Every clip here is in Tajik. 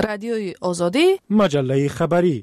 رادیوی آزادی، مجله خبری.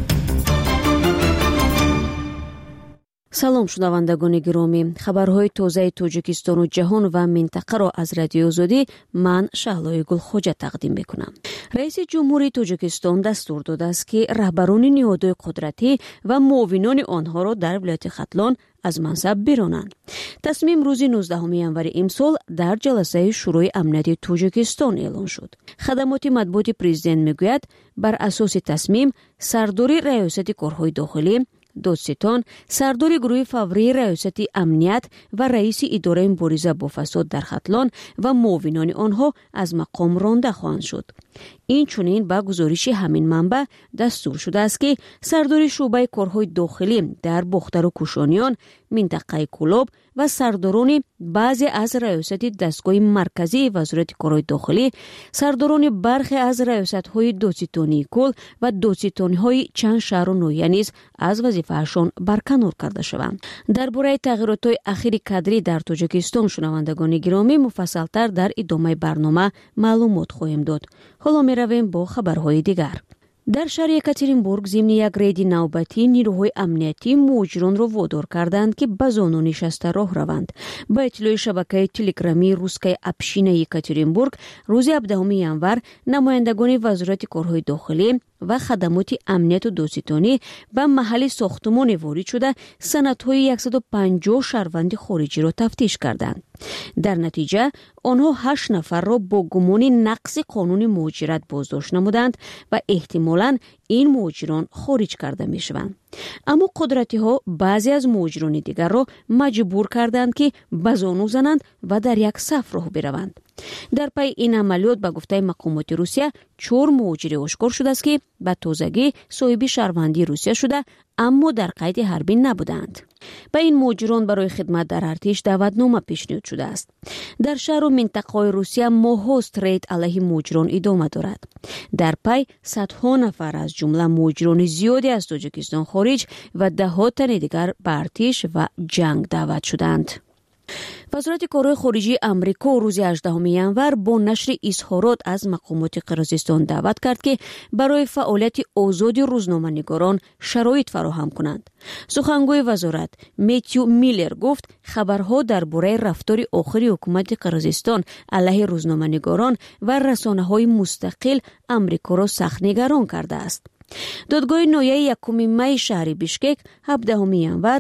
салом шунавандагони гиромӣ, хабарҳои тозаи тоҷикистону ҷаҳон ва минтақаро аз радиои озодӣ ман шаҳлои гулхоҷа тақдим мекунам. раиси ҷумҳурии тоҷикистон дастур додааст ки раҳбарони ниҳодҳои қудратӣ ва муовинони онҳоро дар вилояти хатлон аз мансаб биронанд. тасмим рӯзи 19 январи имсол дар ҷаласаи шӯрои амнияти тоҷикистон эълон шуд. хадамоти матбуоти президент мегӯяд, бар асоси тасмим сардори раёсати корҳои дохилӣ, додситон, сардори гурӯҳи фаврии раёсати амният ва раиси идораи мубориза бо фасод дар хатлон ва муовинони онҳо аз мақом ронда хоҳанд шуд. инчунин ба гузориши ҳамин манбаъ дастур шудааст ки сардори шуъбаи корҳои дохилӣ дар бохтару кушониён, минтақаи кӯлоб ва сардорони баъзе аз раёсати дастгоҳи марказии вазорати корҳои дохилӣ, сардорони бархе аз раёсатҳои додситонии кул ва додситониҳои чанд шаҳру ноҳия низ аз вазифаашон барканор карда шаванд. дар бораи тағйиротҳои ахири кадрӣ дар тоҷикистон шунавандагони гиромӣ муфассалтар дар идомаи барнома маълумот хоҳем дод. ҳоло меравем бо хабарҳои дигар. дар шаҳри Екатеринбург зимни як рейди навбатӣ нирӯҳои амниятӣ муҳоҷиронро водор карданд ки ба зону нишаста роҳ раванд. ба иттилои шабакаи телеграммии русская община Екатеринбург рӯзи 17 январ намояндагони вазорати корҳои дохилӣ ва хадамоти амнияту додситонӣ ба маҳалли сохтмоне ворид шуда санадҳои 150 шаҳрванди хориҷиро тафтиш карданд. дар натиҷа онҳо 8 нафарро бо гумони нақси қонуни муҳоҷират боздошт намуданд ва эҳтимолан ин муҳоҷирон хориҷ карда мешаванд. аммо қудратиҳо баъзе аз муҳоҷирони дигарро маҷбур карданд ки ба зону зананд ва дар як саф роҳ бираванд. дар пайи ин амалиёт ба гуфтаи мақомоти Русия 4 муҳоҷирӣ ошкор шудааст ки ба тозагӣ соҳиби шаҳрвандии Русия шуда, аммо дар қайди ҳарбӣ набуданд. ба ин муҳоҷирон барои хидмат дар артиш даъватнома пешниҳод шудааст. дар шаҳру минтақаҳои Русия моҳҳост рейд алайҳи муҳоҷирон идома дорад. дар пай садҳо нафар аз ҷумла муҳоҷирони зиёде аз Тоҷикистон хориҷ ва даҳҳо тани дигар ба артиш ва ҷанг даъват шуданд. вазорати корҳои хориҷии Амрико рӯзи 18 январ бо нашри изҳорот аз мақомоти Қирғизистон даъват кард ки барои фаъолияти озоди рӯзноманигорон шароит фароҳам кунанд. сухангӯи вазорат Меттью Миллер гуфт, хабарҳо дар бораи рафтори охири ҳукумати Қирғизистон алайҳи рӯзноманигорон ва расонаҳои мустақил Амрикоро сахт нигарон кардааст. додгоҳи ноҳияи 1 майи шаҳри Бишкек 17 январ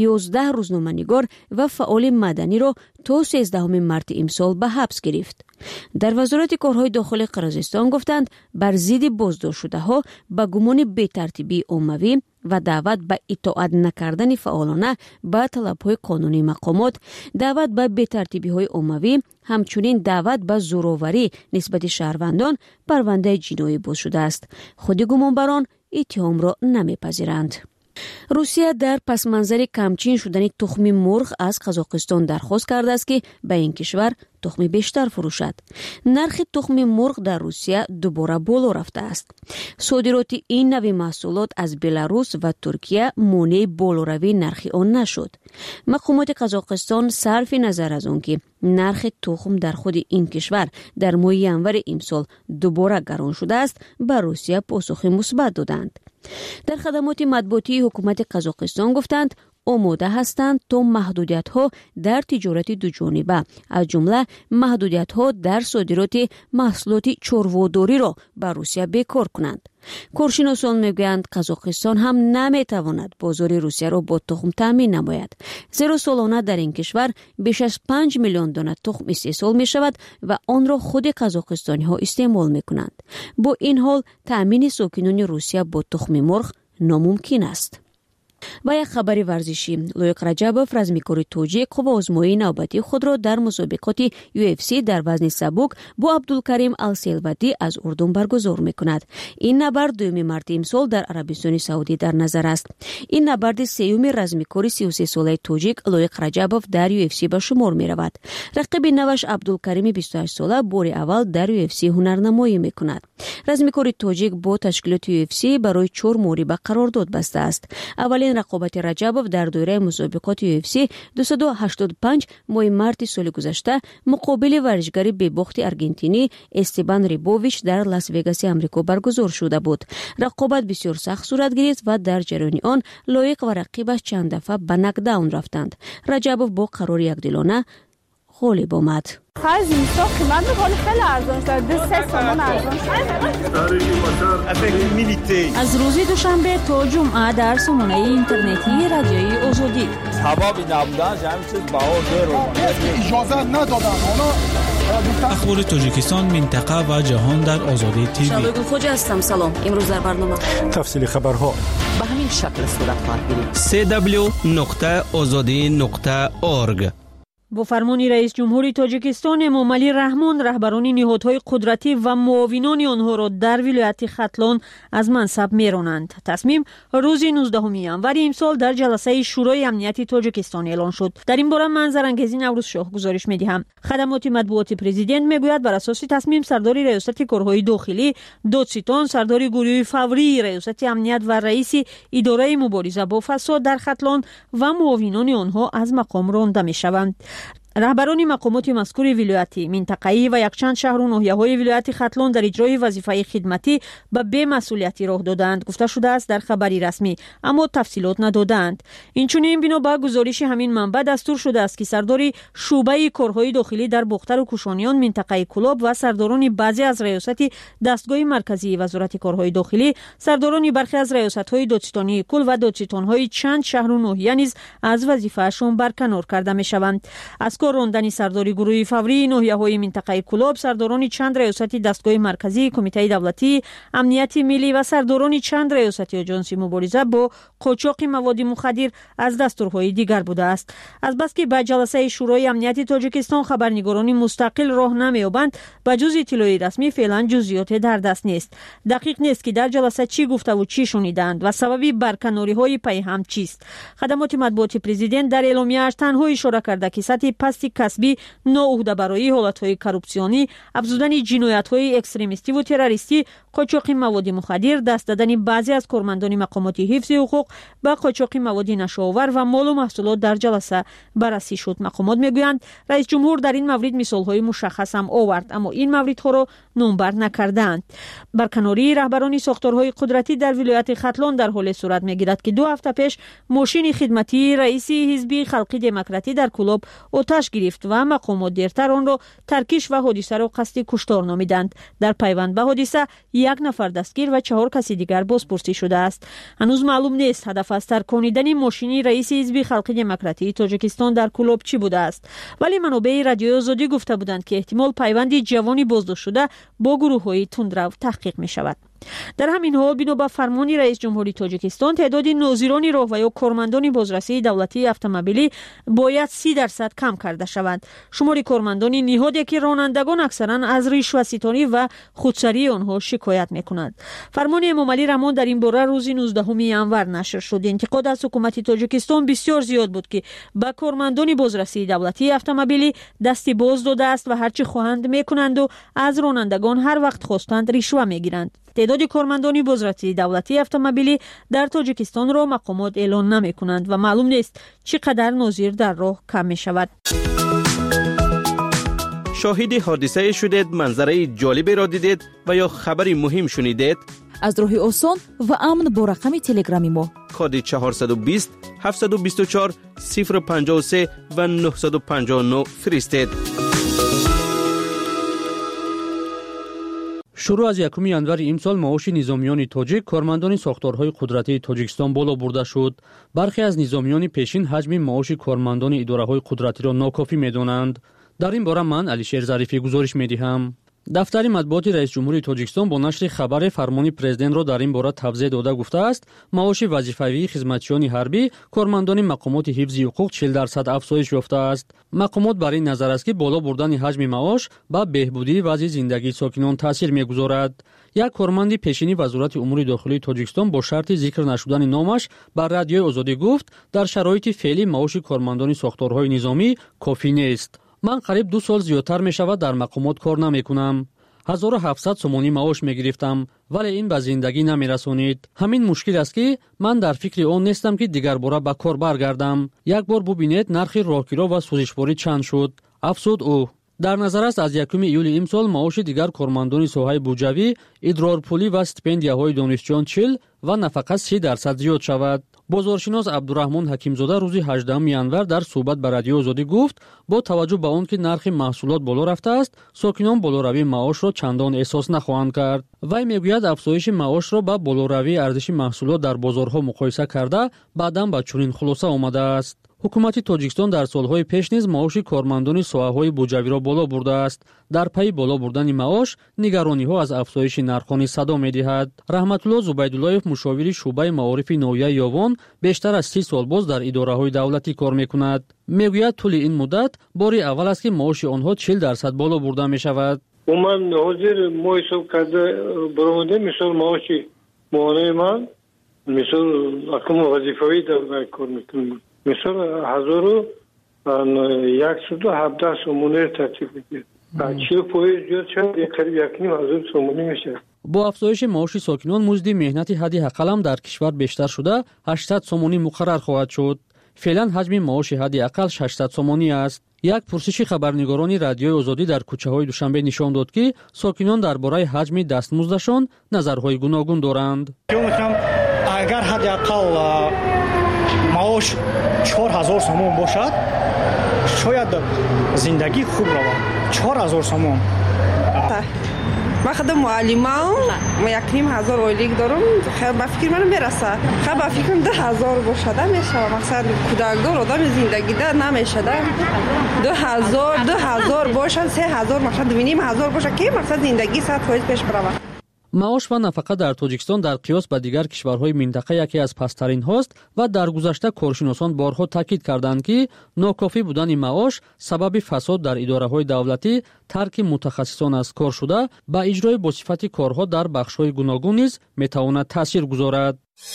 11 рӯзноманигор ва фаъоли маданиро то 13 марти имсол ба ҳабс гирифт. дар вазорати корҳои дохилии Қирғизистон гуфтанд, бар зидди боздоштшудаҳо ба гумони бетартибии оммавӣ ва даъват ба итоат накардани фаъолона ба талабҳои қонунии мақомот, даъват ба бетартибиҳои оммавӣ, ҳамчунин даъват ба зӯроварӣ нисбати шаҳрвандон парвандаи ҷиноӣ боз шудааст. худи гумонбарон иттиҳомро намепазиранд. русия дар пасманзари камчин шудани тухми мурғ аз Қазоқистон дархост кардааст ки ба ин кишвар тухми бештар фурӯшад. нархи тухми мурғ дар Русия дубора боло рафтааст. содироти ин нави маҳсулот аз Беларус ва Туркия монеи болоравии нархи он нашуд. мақомоти Қазоқистон сарфи назар аз он ки нархи тухм дар худи ин кишвар дар моҳи январи имсол дубора гарон шудааст, ба Русия посухи мусбат доданд. дар хадамоти матбуотии ҳукумати Қазоқистон гуфтанд, омода ҳастанд то маҳдудиятҳо дар тиҷорати дуҷониба, аз ҷумла маҳдудиятҳо дар содироти маҳсулоти чорводориро ба Русия бекор кунанд. коршиносон мегӯянд, Қазоқистон ҳам наметавонад бозори Русияро бо тухм таъмин намояд, зеро солона дар ин кишвар беш аз 5 миллион дона тухм истеҳсол мешавад ва онро худи қазоқистониҳо истеъмол мекунанд. бо ин ҳол таъмини сокинони Русия бо тухми мурғ номумкин аст. ва як хабари варзишӣ. Лоиқ Раҷабов, размикори тоҷик, қувваозмоии навбатии худро дар мусобиқоти UFC дар вазни сабук бо Абдулкарим Алселвадӣ аз Урдун баргузор мекунад. ин набард 2 марти имсол дар Арабистони Саудӣ дар назар аст. ин набарди сеюми размикори 33-солаи тоҷик Лоиқ Раҷабов дар UFC ба шумор меравад. рақиби наваш Абдулкарими 28 сола бори аввал дар UFC ҳунарнамоӣ мекунад. размикори тоҷик бо ташкилоти UFC барои 4 моҳри ба қарордод бастааст. аввалин اولین رقابت رجبов در دوره مسابقات UFC 285 ماه مارت سال گذشته مقابل ورزشکار به‌باخت آرژانتینی استبان ریبوویچ در لاس وگاس آمریکا برگزار شده بود. رقابت بسیار سخت صورت گرفت و در جریان آن لایق و رقیبش چند دفعه به نکداون رفتند. رجبов با قرار یکدلانه غالب آمد. خرج اینستا قیمت خیلی ارزان شد. 2 تومان ارزان شد. از روز دوشنبه تا جمعه در سامانه اینترنتی رادیوی آزادی. هوا نبودن همین چیز بهار رو اجازه ندادن. اخبار تاجیکستان، منطقه و جهان در آزادی تیوی. شالوی گلخوجه هستم. سلام. امروز در برنامه تفصیل خبرها به همین شکل صورت خواهد گرفت. www.azadi.org. با فرمان رئیس جمهوری تاجیکستان امامعلی رحمان رهبران نهادهای قدرتی و معاونان آنها را در ولایت ختلان از منصب میرانند. تصمیم روز 19 ینور امسال در جلسه شورای امنیت تاجیکستان اعلان شد. در این باره منظرانگیزی نوروز شاه گزارش میدهم. خدمات مطبوعاتی پرزیدنت میگوید بر اساس تصمیم سردار ریاست کارهای داخلی دادستان، سردار گروه فوری ریاست امنیت و رئیس اداره مبارزه با فساد در ختلان و معاونان آنها از مقام رانده میشوند. رهبران مقامات مذکور ولایتی، منطقه‌ای و یکچند شهر و ناحیه‌های ولایت ختلان در اجرای وظیفه خدمتی به بی‌مسئولیتی راه دادند گفته شده است در خبری رسمی، اما تفصیلات ندادند. اینچنین بنا به گزارش همین منبع دستور شده است که سردار شعبه کارهای داخلی در بختر و کوشانیان منطقه کلاب و سرداران بعضی از ریاست دستگاه مرکزی وزارت کارهای داخلی، سرداران برخی از ریاست‌های دادستانی کل و دادستان‌های چند شهر و ناحیه نیز از وظیفه‌شان برکنار کرده می‌شوند. از راندن سرداری گروه فوری ناحیه‌های منطقه کلاب، سرداران چند ریاست دستگاه مرکزی، کمیته دولتی امنیت ملی و سرداران چند ریاست آژانس مبارزه با قاچاق مواد مخدر از دستورهای دیگر بوده است. از بس که به جلسه شورای امنیت تاجیکستان خبرنگاران مستقل راه نمی‌یابند، به جز اطلاع رسمی فعلا جزئیات در دست نیست. دقیق نیست که در جلسه چی گفته و چی شنیدند و سبب برکناری‌های پیهم چیست. خدمات مطبوعاتی پرزیدنت در اعلامیه‌اش تنها اشاره کرده که سطح پست کسبی، ناعهده‌برایی، حالت‌های کورپسیونی، افزودن جنایت‌های اکستریمیستی و تروریستی، قاچاق مواد مخدر، دست دادن بعضی از کارمندان مقامات حفظ حقوق به قاچاق مواد نشه‌آور و مال و محصولات در جلسه بررسی شد. مقامات میگویند رئیس جمهور در این مورد مثال‌های مشخص هم آورد، اما این موردها را نامبر نکردند. برکناری رهبران ساختارهای قدرتی در ولایت ختلان در حال صورت می‌گیرد که 2 هفته پیش ماشین خدمتی رئیس حزب خلقی دموکراتی در کلاب آتش گرفت و مقامات دیرتر آن را ترکیش و حادثه را قصد کشتار نامیدند. در پیوند به حادثه 1 نفر دستگیر و 4 کس دیگر بازپرسی شده است. هنوز معلوم نیست هدف از ترکاندن ماشین رئیس حزب خلقی دموکراتی تاجیکستان در کلاب چی بوده است، ولی منابع رادیو آزادی گفته بودند که احتمال پیوند جوانی بازداشت شده با گروه‌های تندرو تحقیق می شود. در همین حال بنا به فرمان رئیس جمهوری تاجیکستان تعداد ناظران راه و یا کارمندان بازرسی دولتی اتومبیلی باید 30% کم کرده شوند. شمار کارمندان نهادی که رانندگان اکثرا از رشوه‌ستانی و خودسری آنها شکایت میکنند. فرمان امامعلی رحمان در این باره روز 19 ینور نشر شد. انتقاد از حکومت تاجیکستان بسیار زیاد بود که به کارمندان بازرسی دولتی اتومبیلی دستی باز داده است و هرچی خواهند میکنند و از رانندگان هر وقت خواستند رشوه میگیرند. تعداد کارمندان بازرسی دولتی اتومبیلی در تاجیکستان را مقامات اعلان نمی کنند و معلوم نیست چقدر ناظر در راه کم می شود. شاهد حادثه شدید، منظره جالبی را دیدید و یا خبری مهم شنیدید؟ از راه آسان و امن با رقم تلگرامی ما کد 420 724 053 و 959 فرستید. شروع از 1 ینور امسال معاش نظامیان تاجیک کارمندان ساختارهای قدرتی تاجیکستان بالا برده شد. برخی از نظامیان پیشین حجم معاش کارمندان اداره‌های قدرتی را ناکافی می‌دانند. در این باره من علیشیر ظریفی گزارش می‌دهم. دفتر مطبوعات رئیس جمهوری تاجیکستان با نشر خبر فرمان پرزیدنت را در این باره توضیح داده گفته است معاش وظیفوی خدمتچیان حربی کارمندان مقامات حفظ حقوق 40% افزایش یافته است. مقامات بر این نظر است که بالا بردن حجم معاش به بهبودی وضع زندگی ساکنان تاثیر می‌گذارد. یک کارمند پیشینی وزارت امور داخلی تاجیکستان با شرط ذکر نشدن نامش بر رادیوی آزادی گفت در شرایط فعلی معاش کارمندان ساختارهای نظامی کافی نیست. من قریب 2 سال زیادتر می شود در مقامات کار نمی کنم. 1700 сомонӣ маош мегирифтам, вале ин ба зиндагӣ намерасонид. Ҳамин мушкил аст ки ман дар фикри он нестам ки дигар бора ба кор баргардам. Як бор бубинед нархи роҳгиро ва сӯзишворӣ чанд шуд, афзуд ӯ. дар назар аст аз 1 июли имсол маоши дигар кормандони соҳаи буҷавӣ, идрорпулӣ ва стипендияҳои донишҷӯён 40 ва нафақа 30% зиёд шавад. бозоршинос Абдураҳмон Ҳакимзода рӯзи 18 январ дар суҳбат ба Радиои Озодӣ гуфт, бо таваҷҷӯҳ ба он ки нархи маҳсулот боло рафтааст, сокинон болоравии маошро чандон эҳсос нахоҳанд кард. вай мегӯяд афзоиши маошро ба болоравии арзиши маҳсулот дар бозорҳо муқоиса карда, баъдан ба чунин хулоса омадааст. ҳукумати Тоҷикистон дар солҳои пеш низ маоши кормандони соҳаҳои буҷавиро боло бурдааст. дар пайи боло бурдани маош, нигарониҳо аз афзоиши нархҳои садо медиҳад. Раҳматулло Зубайдуллоев, мушовири шуъбаи маорифи ноҳияи Ёвон, бештар аз 30 сол боз дар идораҳои давлатӣ кор мекунад. мегӯяд тӯли ин муддат бори аввал аст ки маоши онҳо 40% боло бурда мешавад. ман ҳозир мо ҳисоб карда баромада мисол маоши моҳонаи ман мисол акум вазифавӣ дар кор мекунам. мисол 1117 сомонӣ тартиб мегирад. 40% зиёд шад, қариб 1500 сомонӣ мешавад. бо афзоиши маоши сокинон музди меҳнати ҳадди ҳаққалам дар кишвар бештар шуда 800 сомонӣ муқаррар хоҳад шуд. феълан ҳаҷми маоши ҳадди аққал 600 сомонӣ аст. як пурсиши хабарнигорони Радиои Озодӣ дар кӯчаҳои Душанбе нишон дод ки сокинон дар бораи ҳаҷми дастмуздашон назарҳои гуногун доранд. агар ҳадди аққал маош 4000 сомон бошад, шояд зиндагӣ хуб равад. 4000 сомон. من خودم معلمم، ما 1500 اولیک دارم. خیلی با فکر من میرسه. خیلی با فکرم 10000 باشه میشه. مثلا کودکدار آدم زندگی ده نمیشه. 2000 باشه، 3000 مثلا 2500 باشه که مثلا زندگی 100% پیش بره. маош ва нафақа дар Тоҷикистон дар қиёс ба дигар кишварҳои минтақа яке аз пасттаринҳост ва дар гузашта коршиносон борҳо таъкид карданд ки нокофӣ будани маош сабаби фасод дар идораҳои давлатӣ, тарки мутахассисон аз кор шуда ба иҷрои босифати корҳо дар бахшҳои гуногун низ метавонад таъсир гузорад.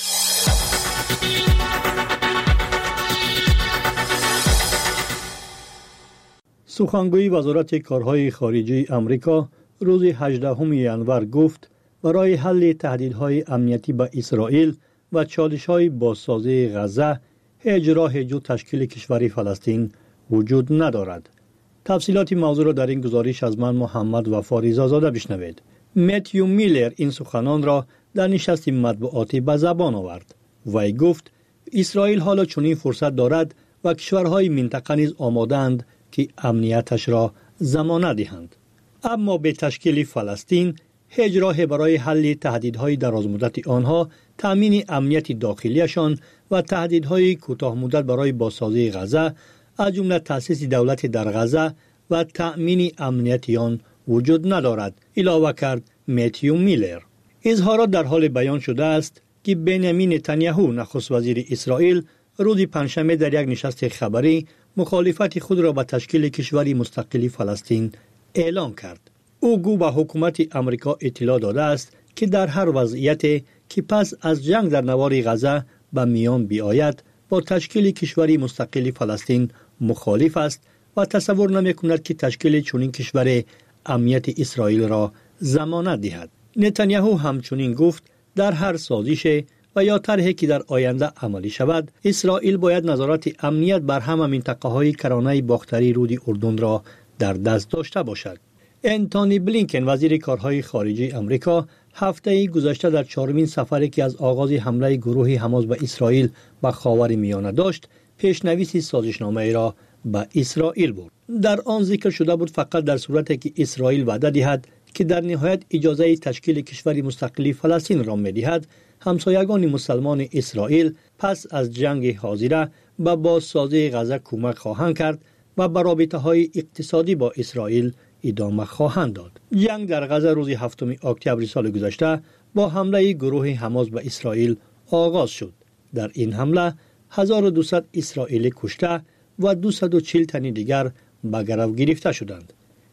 сухангӯи вазорати корҳои хориҷии амрико рӯзи 18 январ гуфт, برای حل تهدیدهای امنیتی به اسرائیل و چالش‌های بازسازی غزه هیچ راه جز تشکیل کشوری فلسطین وجود ندارد. تفصیلات موضوع را در این گزارش از من محمد وفا ریزازاده بشنوید. متیو میلر این سخنان را در نشست مطبوعاتی به زبان آورد. وی گفت اسرائیل حالا چنین فرصت دارد و کشورهای منطقه نیز آماده‌اند که امنیتش را ضمانت دهند. اما به تشکیل فلسطین هیچ راه برای حل تهدیدهای درازمدت آنها، تأمین امنیت داخلیشان و تهدیدهای کوتاه مدت برای بازسازی غزه، از جمله تأسیس دولت در غزه و تأمین امنیت آن وجود ندارد، علاوه کرد متیو میلر. اظهارات در حال بیان شده است که بنیامین نتانیاهو نخست وزیر اسرائیل روز پنجشنبه در یک نشست خبری مخالفت خود را به تشکیل کشوری مستقل فلسطین اعلام کرد. او گو به حکومت امریکا اطلاع داده است که در هر وضعیتی که پس از جنگ در نوار غزه به میان بیاید با تشکیل کشوری مستقل فلسطین مخالف است و تصور نمی کند که تشکیل چنین کشور امنیت اسرائیل را ضمانت دهد. نتانیاهو همچنین گفت در هر سازش و یا طرحی که در آینده عملی شود، اسرائیل باید نظارت امنیت بر همه منطقه‌های کرانه باختری رود اردن را در دست داشته باشد. انتونی بلینکن وزیر کارهای خارجی امریکا هفته گذشته در 4مین سفری که از آغاز حمله گروه حماس به اسرائیل به خاورمیانه داشت، پیشنویس سازشنامه را به اسرائیل برد. در آن ذکر شده بود فقط در صورتی که اسرائیل وعده دهد که در نهایت اجازه تشکیل کشوری مستقل فلسطین را می‌دهد، همسایگان مسلمان اسرائیل پس از جنگ حاضره به بازسازی غزه کمک خواهند کرد و به رابطه‌های اقتصادی با اسرائیل ادامه خواهند داد. جنگ در غزه روز 7 اکتبر سال گذشته با حمله گروه حماس به اسرائیل آغاز شد. در این حمله 1200 اسرائیلی کشته و 240 تن دیگر به گرو گرفته شدند.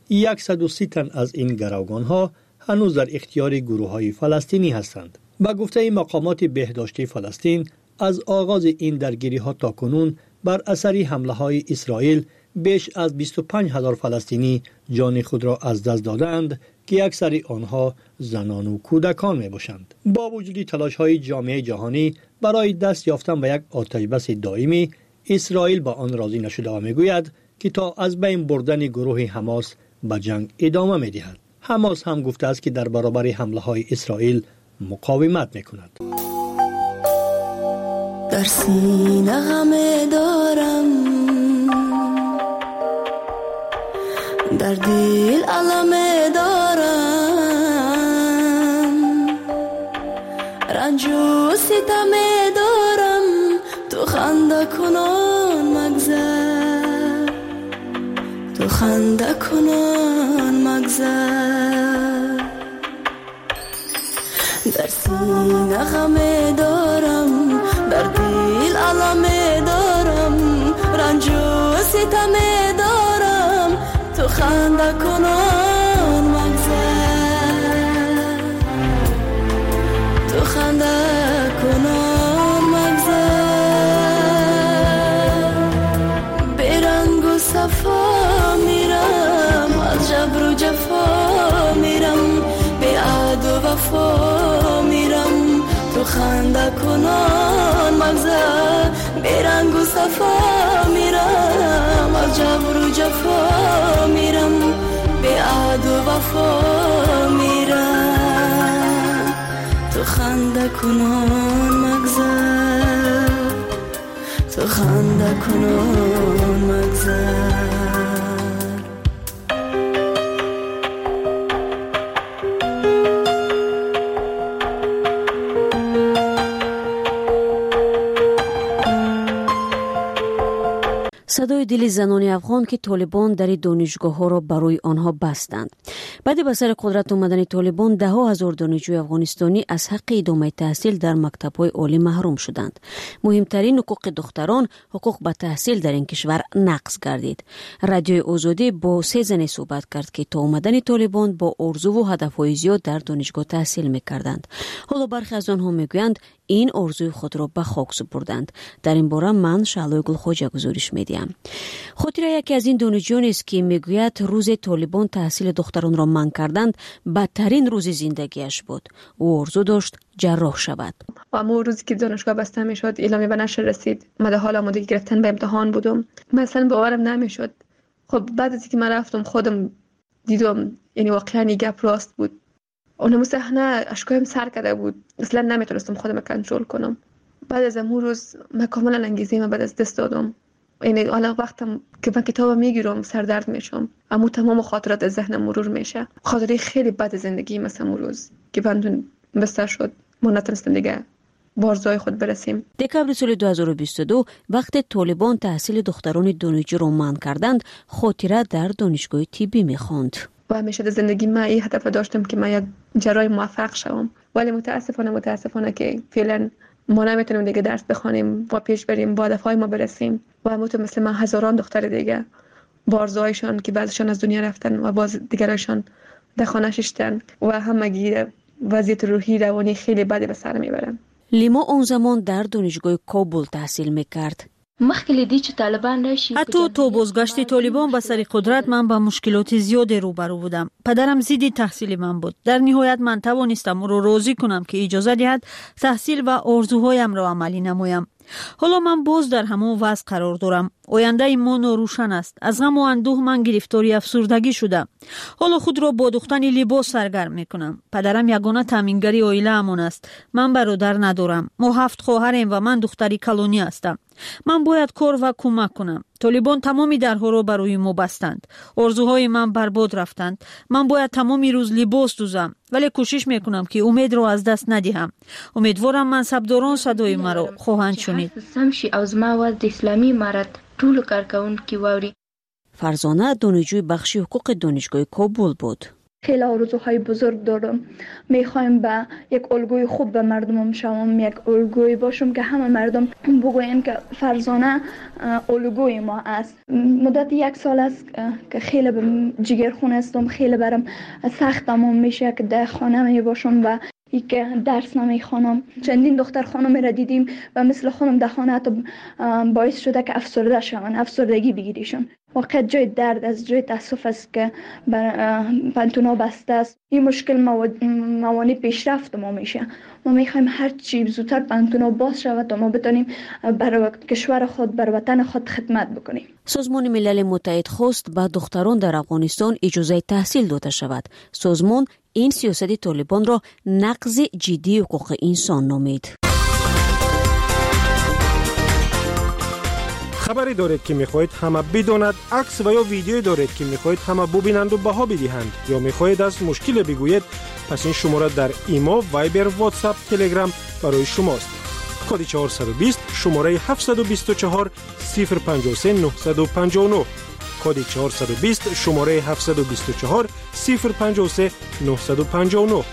130 تن از این گروگانها هنوز در اختیار گروه‌های فلسطینی هستند. به گفته مقامات بهداشتی فلسطین، از آغاز این درگیری‌ها تا کنون بر اثر حمله‌های اسرائیل بیش از 25000 فلسطینی جان خود را از دست دادند که اکثر آنها زنان و کودکان می باشند. با وجود تلاش های جامعه جهانی برای دست یافتن به یک آتش بس دائمی، اسرائیل با آن راضی نشده و می گوید که تا از بین بردن گروه حماس به جنگ ادامه می دهد. حماس هم گفته است که در برابر حمله های اسرائیل مقاومت می کند. در سینه غم دارم، در دل علم دارم، رنج و ستم دارم، تو خنده کنان مگذر، تو خنده کنان مگذر. در سینه غم دارم، در دل علم دارم، رنج و ستم دارم، تو خنده کنان مگذر، تو خنده کنان مگذر. برنگ و صفا میرم، از جبر و جفا میرم، به عهد و وفا میرم، تو خنده کنان مگذر. برنگ و صفا میرم، از جبر و جفا میرم، به عهد و وفا میرم، تو خنده کنان مگذر، تو خنده کنان مگذر. صدای دل زنان افغان که طالبان در دانشگاه ها را برای آنها بستند. بعد به سر قدرت آمدن طالبان ده ها هزار دانشجوی افغانستانی از حق ادامه تحصیل در مکتب‌های عالی محروم شدند. مهمترین حقوق دختران، حقوق به تحصیل در این کشور نقض گردید. رادیوی آزادی با 3 زن صحبت کرد که تا آمدن طالبان با آرزو و هدف‌های زیاد در دانشگاه تحصیل می‌کردند. حالا برخی از آنها می‌گویند این آرزوی خود را به خاک سپردند. در این باره من شعلای گلخوجه گزارش می‌دهم. خاطره یکی از این دانشجویان است که میگوید روز طالبان تحصیل دختران را منع کردند بدترین روز زندگیش بود. او آرزو داشت جراح شود. اما روزی که دانشگاه بسته میشد اعلامیه به نشر رسید، من در حال آمادگی گرفتن به امتحان بودم. مثلا باورم نمیشد. خب بعد از اینکه من رفتم خودم دیدم، یعنی واقعا این گپ راست بود. اونم صحنه اشکایم سر کرده بود، اصلا نمیتونستم خودم کنترل کنم. بعد از اون روز من کاملا انگیزه‌ام بعد از دست دادم. یعنی حالا وقتم که من کتاب میگیرم سردرد میشم، اما تمام خاطرات از ذهنم مرور میشه. خاطره خیلی بد زندگی مثلا اون روز که بندون بستر شد، ما نتونستم دیگه بارزای خود برسیم. دکبر سال 2022 وقت طالبان تحصیل دختران دانشجو را منع کردند، خاطره در دانشگاه طبی میخواند. و همیشه در زندگی من این هدف داشتم که من یک جراح موفق شوم، ولی متاسفانه که فعلا ما نمیتونیم دیگه درس بخوانیم و پیش بریم با هدفهای ما برسیم. و همونطور مثل من هزاران دختر دیگه بارزایشان که بعضشان از دنیا رفتن و باز دیگرشان در خانه ششتن و همگی وضعیت روحی روانی خیلی بدی به سر میبرن. لیما اون زمان در دانشگاه کابل تحصیل میکرد. حتی تو بازگشت طالبان به سر قدرت من با مشکلات زیادی روبرو بودم. پدرم ضد تحصیل من بود. در نهایت من توانستم او را راضی کنم که اجازه دهد تحصیل و آرزوهایم را عملی نمایم. حالا من باز در همون وضع قرار دارم. آینده ما روشن است. از غم و اندوه من گرفتاری افسردگی شده. حالا خود را با دوختن لباس سرگرم میکنم. پدرم یگانه تامینگری عائله امان است. من برادر ندارم. ما 7 خواهریم و من دختری کلونی هستم. من باید کار و کمک کنم. طالبان تمامی درها را برای ما بستند. آرزوهای من برباد رفتند. من باید تمامی روز لباس دوزم، ولی کوشش میکنم که امید را از دست ندهم. امیدوارم منصبداران صدای مرا خواهند شنید. فرزانه دانشجوی بخش حقوق دانشگاه کابل بود. خیلی آرزوهای بزرگ دارم. میخوایم به یک الگوی خوب به مردمم شوم، یک الگوی باشم که همه مردم بگویم که فرزانه الگوی ما است. مدت 1 سال است که خیلی به جگرخون هستم، خیلی برام سخت تمام میشه که در خانه می باشم و که درس نمیخوانم. چندین دختر خانم را دیدیم و مثل خانم در خانه حتی باعث شده که افسرده شوند، افسردگی بگیریشون. واقعا جای درد از جای تاسف است که پانتونا بسته است. این مشکل موانع پیشرفت ما میشه. ما میخوایم هر چی زودتر پانتونا باز شود تا ما بتونیم برای کشور خود، برای وطن خود خدمت بکنیم. سازمان ملل متحد خواست به دختران در افغانستان اجازه تحصیل داده شود. سازمان این سیاست طالبان را نقض جدی حقوق انسان نامید. خبری دارید که میخواهید همه بداند، عکس و یا ویدیویی دارید که میخواهید همه ببینند و بها بدهند، یا میخواهید از مشکل بگویید، پس این شماره در ایما، وایبر، واتساپ، تلگرام برای شماست. کد 420 شماره 724 053 959. کد 420 شماره 724 053 959.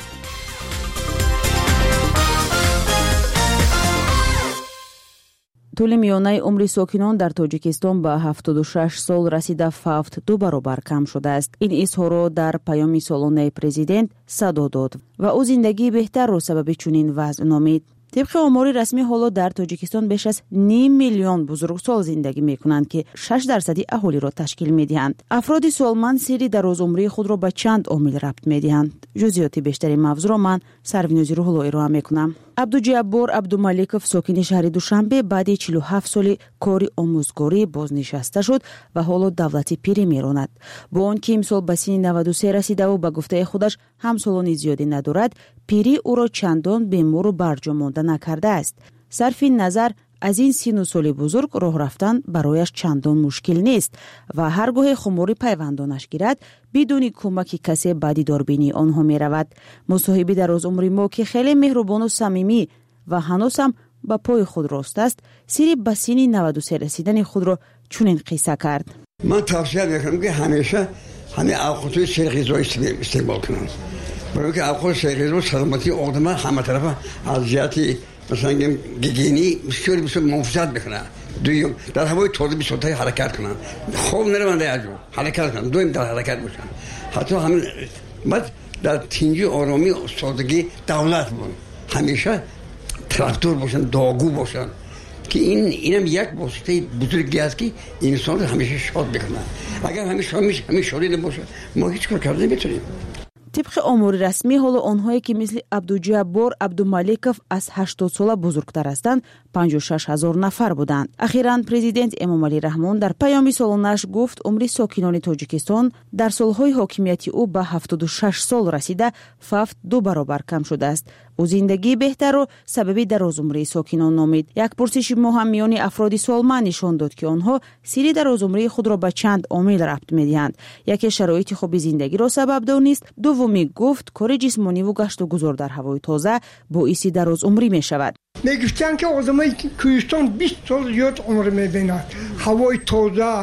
طول میانه عمر ساکنان در تاجیکستان به 76 سال رسیده فقط 2 برابر کم شده است. این اظهار را در پیام سالانه پرزیدنت صدا داد و او زندگی بهتر را سبب چنین وضع نامید. طبق آمار رسمی حالا در تاجیکستان بیش از 0.5 میلیون بزرگسال زندگی میکنند که 6% اهالی را تشکیل میدهند. افراد سالمند سری درازعمری خود را به چند عامل ربط میدهند. جزئیات بیشتری موضوع را من سروینوزی روح‌الله ارائه میکنم. عبدالجبار عبدالمالکов ساکن شهر دوشنبه بعد 47 سال کاری آموزگاری بازنشسته شد و حالا دولتی پیری میراند. با آنکه امسال به سن 93 رسیده و به گفته خودش همسالان زیادی ندارد، پیری او را چندان بیمار و برجا مانده نکرده است. صرف نظر از این سن و سال بزرگ راه رفتن برایش چندان مشکل نیست و هرگاه خماری پیوندانش گیرد بدون کمک کسی به دیداربینی آنها می رود. مصاحبه در از عمر ما که خیلی مهربان و صمیمی و هنوز هم به پای خود راست است، سری به سن 93 رسیدن خود را چنین قصه کرد. من توصیه میکنم که همیشه همه اوقات سری غذایی استعمال کنم، برای اینکه اوقات سری غذا سلامتی آدم همه طرف از جهت مثلا گیگینی بسیار محافظت بکنه. دویم در هوای تازه بسیار حرکت کنن، خوب نرونده از جو حرکت کنن، دویم در حرکت باشن. حتی همین بعد در تنجی آرامی سادگی دولت باشن، همیشه تراکتور باشن، داغو باشن که اینم یک واسطه بزرگی است که انسان همیشه شاد بکنه. اگر همیشه شادی نباشه ما هیچ کار کردن نمیتونیم. طبق آمار رسمی حالا آنهایی که مثل عبدالجبار عبدالمالکов از 80 ساله بزرگتر هستند 56,000 نفر بودند. اخیراً پرزیدنت امامعلی رحمان در پیام سالانش گفت عمر ساکنان تاجیکستان در سالهای حاکمیتی او به 76 سال رسیده فقط 2 برابر کم شده است. او زندگی بهتر و سبب درازعمری ساکنان نامید. یک پرسش مهم میان افراد سالمند نشان داد که آنها سری درازعمری خود را به چند عامل ربط میدهند. یکی شرایط خوب زندگی را سبب دانست، دومی گفت کار جسمانی و گشت و گذار در هوای تازه باعث درازعمری می شود. میگفتن که آدمای کوهستان 20 سال زیاد عمر میبینند. هوای تازه،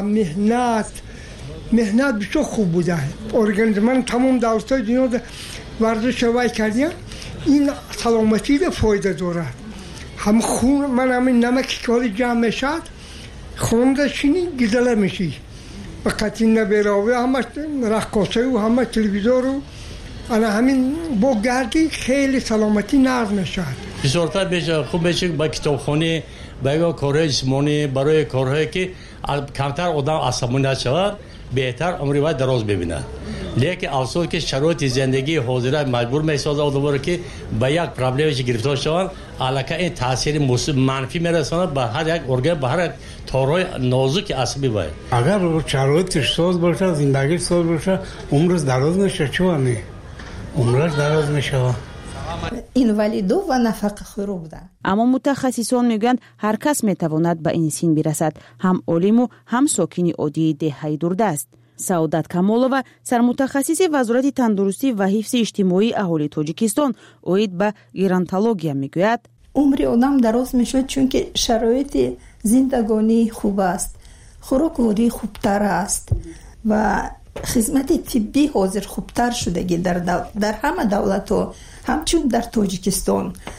مهنت بسیار خوب بوده. ارگانیسم من تمام دولت‌های دنیا ورزش وای کردیم. این سلامتی به فایده دارد. هم خون من همین نمکی که حالی جمع میشد خون داشتینی گزله میشی و قطعی نبیراوی همه رقاصه و همه تلویزور و انا همین با گردی خیلی سلامتی نرم میشد. بسیارتر بیشه خوب بشه با کتابخانه با کارهای جسمانی برای کارهایی که کمتر آدم عصبانی نشود بهتر عمری باید دراز ببینه. لیکن افسوس که شرایط زندگی حاضره مجبور میسازه آدم را که به یک پرابلمش گرفتار شوند، البته این تاثیر منفی میرسونه به هر یک ارگان، به هر یک تارهای نازک عصبی باید. اگر شرایطش ساز باشه، زندگی ساز باشه، عمرش دراز میشه. چونه عمرش دراز میشه. اینوالیدو و نفقه خورو بودن. اما متخصصان میگن هر کس میتواند به این سن برسد، هم عالم و هم ساکن عادی دههای دوردست. سعادت کمالова سرمتخصص وزارت تندرستی و حفظ اجتماعی اهالی تاجیکستان اوید به گرانتولوژیا میگوید عمر آدم دراز میشود چون که شرایط زندگانی خوب است، خوراک خوبتر است و خدمت طبی حاضر خوبتر شده در همه دولت ها همچون در تاجیکستان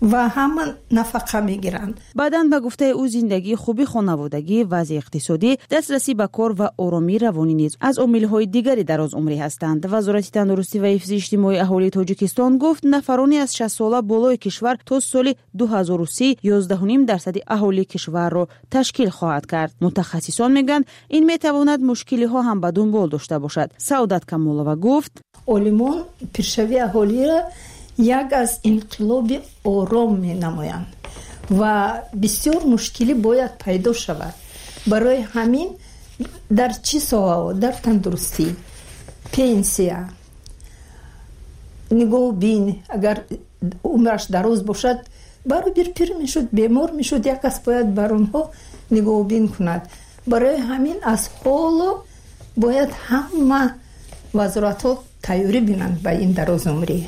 و همه نفقه میگیرند. بعداً به گفته او زندگی خوبی خانوادگی، وضع اقتصادی، دسترسی به کار و آرامی روانی نیز از عامل‌های دیگری دراز عمری هستند. وزارت تندرستی و حفظ اجتماعی اهالی تاجیکستان گفت نفرانی از 60 ساله بالای کشور تا سال 2030 11.5% اهالی کشور را تشکیل خواهد کرد. متخصصان میگویند این میتواند مشکلی ها هم به دنبال داشته باشد. سعادت کمالова گفت عالمان پیشروی اهالی را یک از انقلاب آرام می نمایند و بسیار مشکلی باید پیدا شود. برای همین در چی سوال در تندرستی، پنسیا، نگاه بین اگر عمرش دراز باشد برای پیر میشد، بیمار میشد، یک کس باید بر اونها نگاه بین کند. برای همین از حالا باید همه وزارت ها تیاری بینند به این دراز عمری،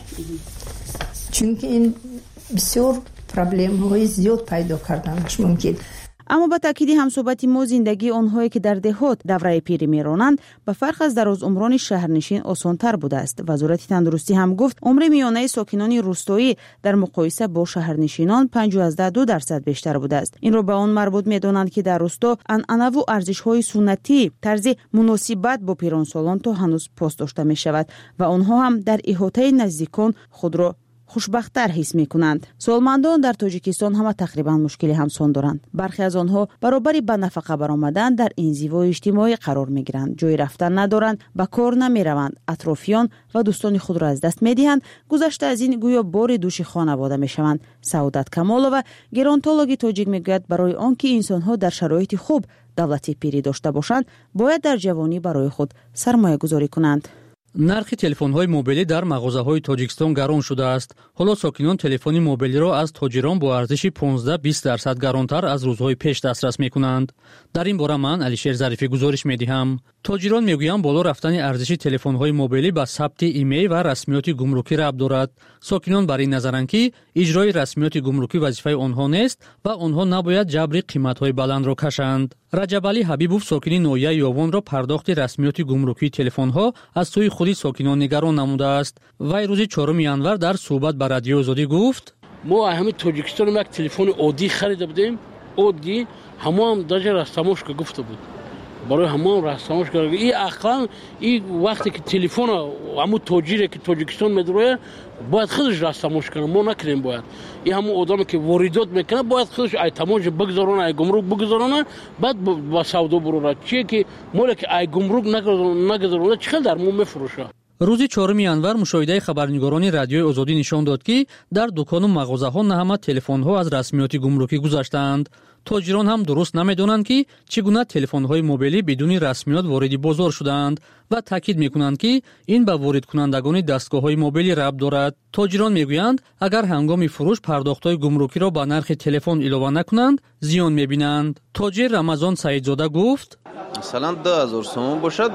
چون که این بسیار پرابلم های زیاد پیدا کردنش ممکن. اما با تاکید همصحبت ما زندگی آنهایی که در دهات دوره پیری میرانند به فرق از دراز عمران شهرنشین آسانتر بوده است. وزارت تندرستی هم گفت عمر میانه ساکنان روستایی در مقایسه با شهرنشینان 5.2% بیشتر بوده است. این را به آن مربوط میدانند که در روستا عنعنه و ارزش‌های سنتی طرز مناسبت با پیرانسالان تا هنوز پاس داشته می شود و آنها هم در احاطه نزدیکان خود را خوشبخت‌تر حس می‌کنند. سالمندان در تاجیکستان همه تقریبا مشکلی همسان دارند. برخی از آنها برابری به نفقه برآمدن در انزوای اجتماعی قرار می‌گیرند. جای رفتن ندارند، به کار نمی‌روند، اطرافیان و دوستان خود را از دست می‌دهند. گذشته از این گویا بار دوش خانواده می‌شوند. سعادت کمالова گرانتولوژی تاجیک می‌گوید برای آنکه انسان‌ها در شرایط خوب دولتی پیری داشته باشند، باید در جوانی برای خود سرمایه‌گذاری کنند. нархи телефонҳои мобилӣ дар мағозаҳои тоҷикистон гарон шудааст. ҳоло сокинон телефони мобилиро аз тоҷирон бо арзиши 15-20% гаронтар аз рӯзҳои пеш дастрас мекунанд. дар ин бора ман алишер зарифӣ гузориш медиҳам. тоҷирон мегӯянд боло рафтани арзиши телефонҳои мобилӣ ба сабти имей ва расмиёти гумрукӣ рабт дорад. сокинон бар ин назаранд ки иҷрои расмиёти гумрукӣ вазифаи онҳо нест ва онҳо набояд ҷабри қиматҳои баландро кашанд. раҷабалӣ ҳабибов сокини ноҳияи ёвонро пардохти расмиёти гумрукии телефонҳо аз сӯи худи сокинон нигарон намудааст. вай рӯзи 4 январ дар суҳбат ба радиои озодӣ гуфт: мо ҳами тоҷикистон як телефони оддӣ харида будем, оддӣ ҳамаам даже растамошка гуфта буд. برای همون راستامش کرد. این اقلا این وقتی که تلفن همون تاجری که تاجیکستان میداره باید خودش راستامش کنه، ما نکنیم. باید این همون آدمی که واردات میکنه باید خودش ای تماج بگذارونه، ای گمرک بگذارونه، بعد با سودا بره. چیه که مولا که ای گمرک نگذارونه چقدر در مو میفروشه. روزی 4 январ мушоҳидаи хабарнигорони радиои озодӣ нишон дод ки дар дукону мағозаҳо на ҳама телефонҳо аз расмиёти гумрукӣ гузаштаанд. тоҷирон ҳам дуруст намедонанд ки чӣ гуна телефонҳои мобилӣ бидуни расмиёт вориди бозор шудаанд ва таъкид мекунанд ки ин ба воридкунандагони дастгоҳҳои мобилӣ рабт дорад. тоҷирон мегӯянд агар ҳангоми фурӯш пардохтҳои гумрукиро ба нархи телефон илова накунанд зиён мебинанд. тоҷир рамазон саидзода гуфт: مثلا 2000 سومون باشد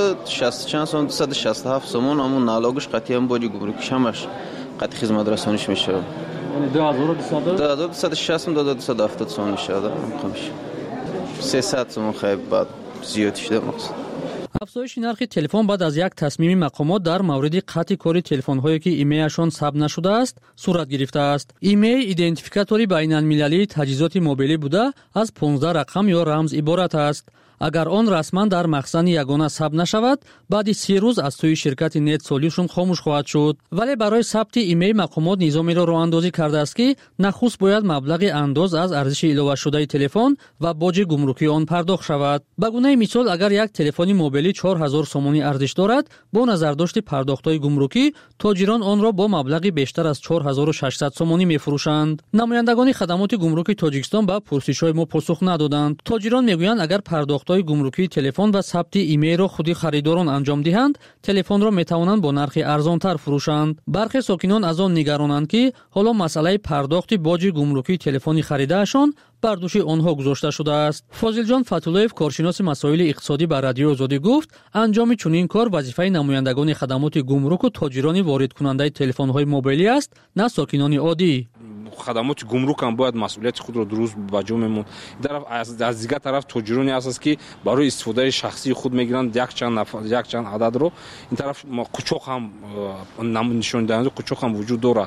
260 چند سومون 267 سومون همون نالوگش قطعی هم باجی گمرکیش همش قطعی خدمت رسانیش میشه. یعنی 2260 2270 سومون میشه. خمش 300 سومون خیلی بعد زیاد شده مقصد. افزایش نرخ تلفن بعد از یک تصمیم مقامات در مورد قطع کاری تلفن‌هایی که ایمیلشان ثبت نشده است صورت گرفته است. ایمیل ایدنتیفیکاتوری بین‌المللی تجهیزات موبیلی بوده از 15 رقم یا رمز عبارت است. اگر آن رسما در مخزن یگانه ثبت نشود بعد 3 روز از سوی شرکت نت سولوشن خاموش خواهد شد. ولی برای ثبت ایمیل مقامات نظامی را راهاندازی کرده است که نخست باید مبلغ انداز از ارزش اضافه شده تلفن و باج گمرکی آن پرداخت شود. به گونه مثال اگر یک تلفن موبیلی 4000 سومانی ارزش دارد با نظرداشت پرداخت‌های گمرکی تاجران آن را با مبلغی بیشتر از 4600 سومانی می‌فروشند. نمایندگان خدمات گمرکی تاجیکستان به پرسش‌های ما پاسخ ندادند. تاجران میگویند اگر پرداخت‌های گمرکی تلفن و ثبت ایمیل را خودی خریداران انجام دهند تلفن را میتوانند با نرخ ارزانتر فروشند. برخی ساکنان از آن نگرانند که حالا مسئله پرداخت باج گمرکی تلفنی خریدهشان بر دوش آنها گذاشته شده است. فاضل جان فتولویف کارشناس مسائل اقتصادی بر رادیو آزادی گفت انجام چنین کار وظیفه نمایندگان خدمات گمرک و تاجران وارد کننده تلفن‌های موبیلی است نه ساکنان عادی. خدمات گمرک هم باید مسئولیت خود را درست بجا می‌موند. از دیگر طرف تاجرانی هست که برای استفاده شخصی خود میگیرند یک چند عدد رو. این طرف قاچاق هم نشان دهنده قاچاق هم وجود دارد.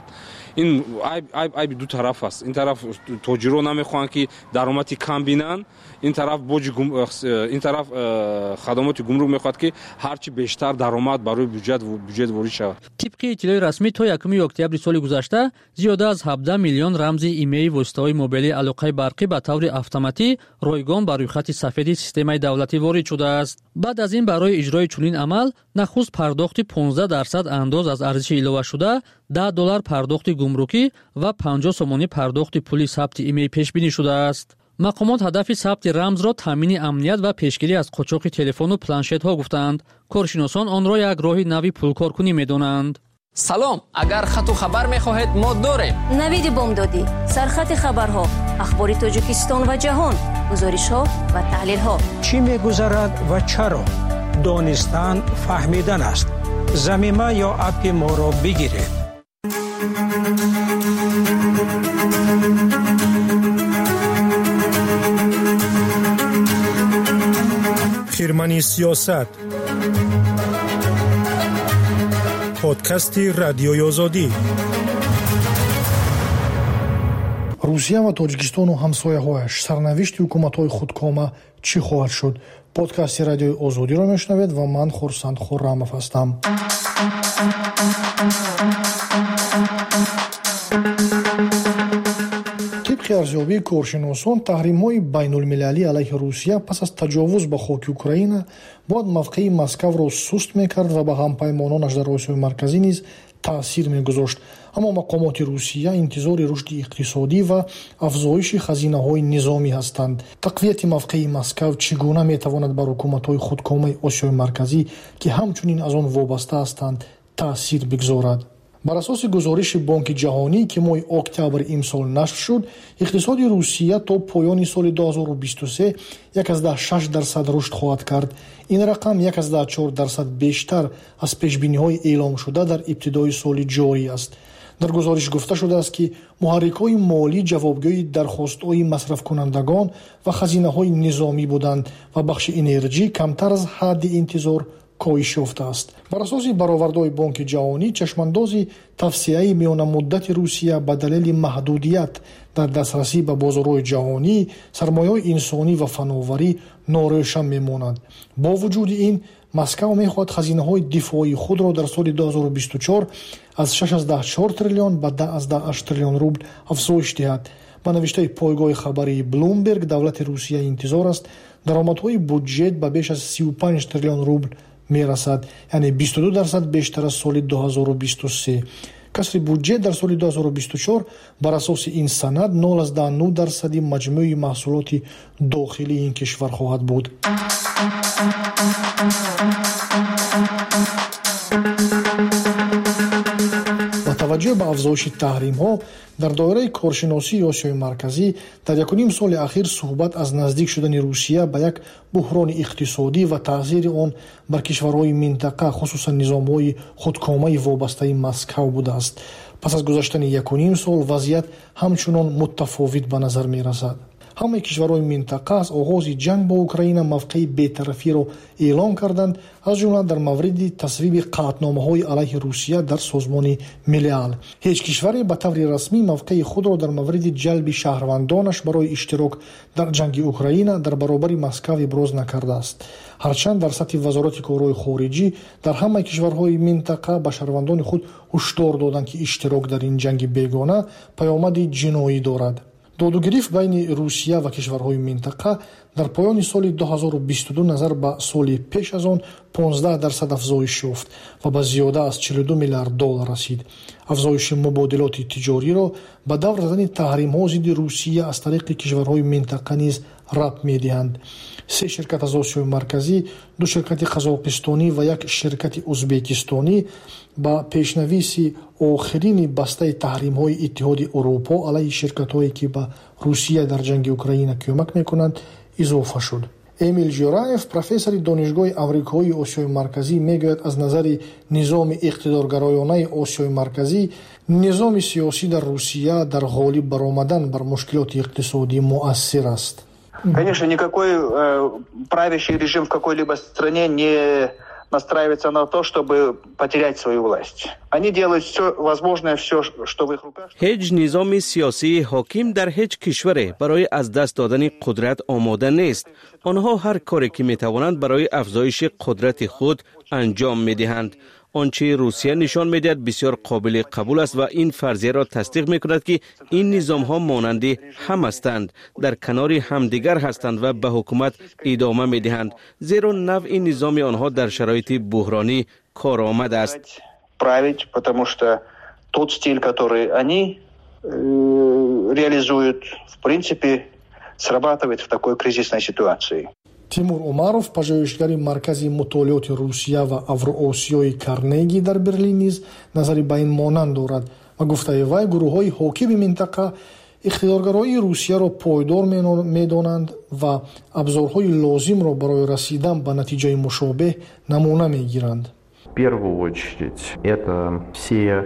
ин айби ду тараф аст. ин тараф тоҷиро намехоҳанд ки даромади кам бинанд, ин тараф ин тараф хадамоти гумрук мехоҳад ки ҳарчи бештар даромад барои бюҷет ворид шавад. тибқи иттилои расмӣ то 1 октябри соли гузашта зиёда аз 17 миллион рамзи имеи воситаҳои мобилии алоқаи барқӣ ба таври автоматӣ ройгон ба рӯйхати сафеди системаи давлатӣ ворид шудааст. баъд аз ин барои иҷрои чунин амал нахуст пардохти 15% андоз аз арзиши иловашуда, $10 пардохти гумрукӣ ва 50 сомонӣ пардохти пули сабти имей пешбинӣ шудааст. мақомот ҳадафи сабти рамзро таъмини амният ва пешгирӣ аз қочоқи телефону планшетҳо гуфтанд. коршиносон онро як роҳи нави пулкоркунӣ медонанд. салом, агар хату хабар мехоҳед мо дорем. навиди бомдодӣ, сархати хабарҳо, ахбори тоҷикистон ва ҷаҳон, гузоришҳо ва таҳлилҳо. чӣ мегузарад ва чаро? донистан фаҳмидан аст. замима ё апи моро бигиред. хирмани сиёсат. подкасти радиои озодӣ. русия ва тоҷикистону ҳамсояҳояш сарнавишти ҳукуматҳои худкома чӣ хоҳад шуд? подкасти радиои озодиро мешунавед ва ман хурсанд хуррамов ҳастам. тибқи арзёбии коршиносон, таҳримҳои байнулмилалӣ алайҳи русия пас аз таҷовуз ба хоки Украина бояд мавқеи Москваро суст мекард ва ба ҳампаймононаш дар Осиёи марказӣ низ таъсир мегузошт. аммо мақомоти русия интизори рушди иқтисодӣ ва афзоиши хазинаҳои низомӣ ҳастанд. тақвияти мавқеи Москав чӣ гуна метавонад бар ҳукуматҳои худкомаи Осиёи марказӣ, ки ҳамчунин аз он вобаста ҳастанд, таъсир бигзорад? бар асоси гузориши Бонки ҷаҳонӣ, ки моҳи октябр имсол нашр шуд, иқтисоди Русия то поёни соли 2023 1.6% рушд хоҳад кард. ин рақам 1.4% бештар аз пешбиниҳои эъломшуда дар ибтидои соли ҷорӣ аст. дар гузориш гуфта шудааст, ки муҳаррикҳои молӣ ҷавобгӯи дархостҳои масрафкунандагон ва хазинаҳои низомӣ буданд ва бахши энерҷӣ камтар аз ҳадди интизор коҳиш ёфтааст. бар асоси баровардҳои Бонки ҷаҳонӣ, чашмандози тавсеаи миёнамуддати Русия ба далели маҳдудият дар дастрасӣ ба бозорҳои ҷаҳонӣ, сармояҳои инсонӣ ва фановарӣ норӯшан мемонад. бо вуҷуди ин, Москва мехоҳад хазинаҳои дифоии худро дар соли 2024 аз 6.4 триллион ба 10.8 триллион рубл афзоиш диҳад. ба навиштаи пойгоҳи хабарии Bloomberg, давлати Русия интизор аст даромадҳои буҷет ба беш аз 35 триллион рубл мерасад, яъне 22% бештар аз соли 2023. касри буҷет дар соли 2024 бар асоси ин санад 0.9% маҷмӯи маҳсулоти дохилии ин кишвар хоҳад буд. ба таваҷҷӯҳ ба афзоиши таҳримҳо, дар доираи коршиносии Осиёи марказӣ дар 1 соли ахир суҳбат аз наздик шудани Русия ба як буҳрони иқтисодӣ ва таъсири он бар кишварҳои минтақа, хусусан низомҳои худкомаи вобастаи Москав будааст. пас аз гузаштани 1 сол вазъият ҳамчунон мутафовит ба назар мерасад. ҳамаи кишварҳои минтақа аз оғози ҷанг бо Украина мавқеи бетарафиро эълон карданд, аз ҷумла дар мавриди тасвиби қатъномаҳои алайҳи Русия дар созмони милал. ҳеҷ кишваре ба таври расмӣ мавқеи худро дар мавриди ҷалби шаҳрвандонаш барои иштирок дар ҷанги Украина дар баробари Москав иброз накардааст. ҳарчанд дар сатҳи вазороти корҳои хориҷӣ дар ҳамаи кишварҳои минтақа ба шаҳрвандони худ ҳушдор доданд, ки иштирок дар ин ҷанги бегона паёмади ҷиноӣ дорад. додугирифт байни Русия ва кишварҳои минтақа дар поёни соли 2022 назар ба соли пеш аз он 15% афзоиш ёфт ва ба зиёда аз $42 миллиард расид. афзоиши мубодилоти тиҷориро ба давр задани таҳримҳо зидди Русия аз тариқи кишварҳои минтақа низ рабт медиҳанд. 3 ширкат аз Осиёи марказӣ, 2 ширкати қазоқистонӣ ва 1 ширкати узбекистонӣ ба пешнависи охирини бастаи таҳримҳои Иттиҳоди Урупо алайҳи ширкатҳое, ки ба Русия дар ҷанги Украина кӯмак мекунанд, изофа шуд. Эмил Ҷураев, профессори донишгоҳи Амрикои Осиёи марказӣ, мегӯяд аз назари низоми иқтидоргароёнаи Осиёи марказӣ, низоми сиёсӣ дар Русия дар ғолиб баромадан бар мушкилоти иқтисодӣ муассир аст. Конечно, никакой правящий режим в какой-либо стране не настраиваются на то, чтобы потерять свою власть. Они делают все возможное, все, что в их руках. هیچ نظام سیاسی حاکم در هیچ کشوری برای از دست دادن قدرت آماده نیست. آنها هر کاری که میتوانند برای افزایش قدرت خود انجام میدهند. آنچه روسیه نشان میدهد بسیار قابل قبول است و این فرضیه را تصدیق میکند که این نظام ها مانند هم هستند، در کنار همدیگر هستند و به حکومت ادامه میدهند، زیرا نوع نظام آنها در شرایط بحرانی کارآمد است. Править, потому что тот стиль, который они реализуют, в принципе, срабатывает в такой кризисной ситуации. Тимур Умаров, пажоишгари маркази мутолиёти Русия ва Авроосиёи Карнеги дар Берлин низ назари ба ин монанд дорад ва гуфтаи вай гурӯҳҳои ҳокими минтақа иқтидоргароии Русияро пойдор медонанд ва абзорҳои лозимро барои расидан ба натиҷаи мушобеҳ намуна мегиранд. В первую очередь это все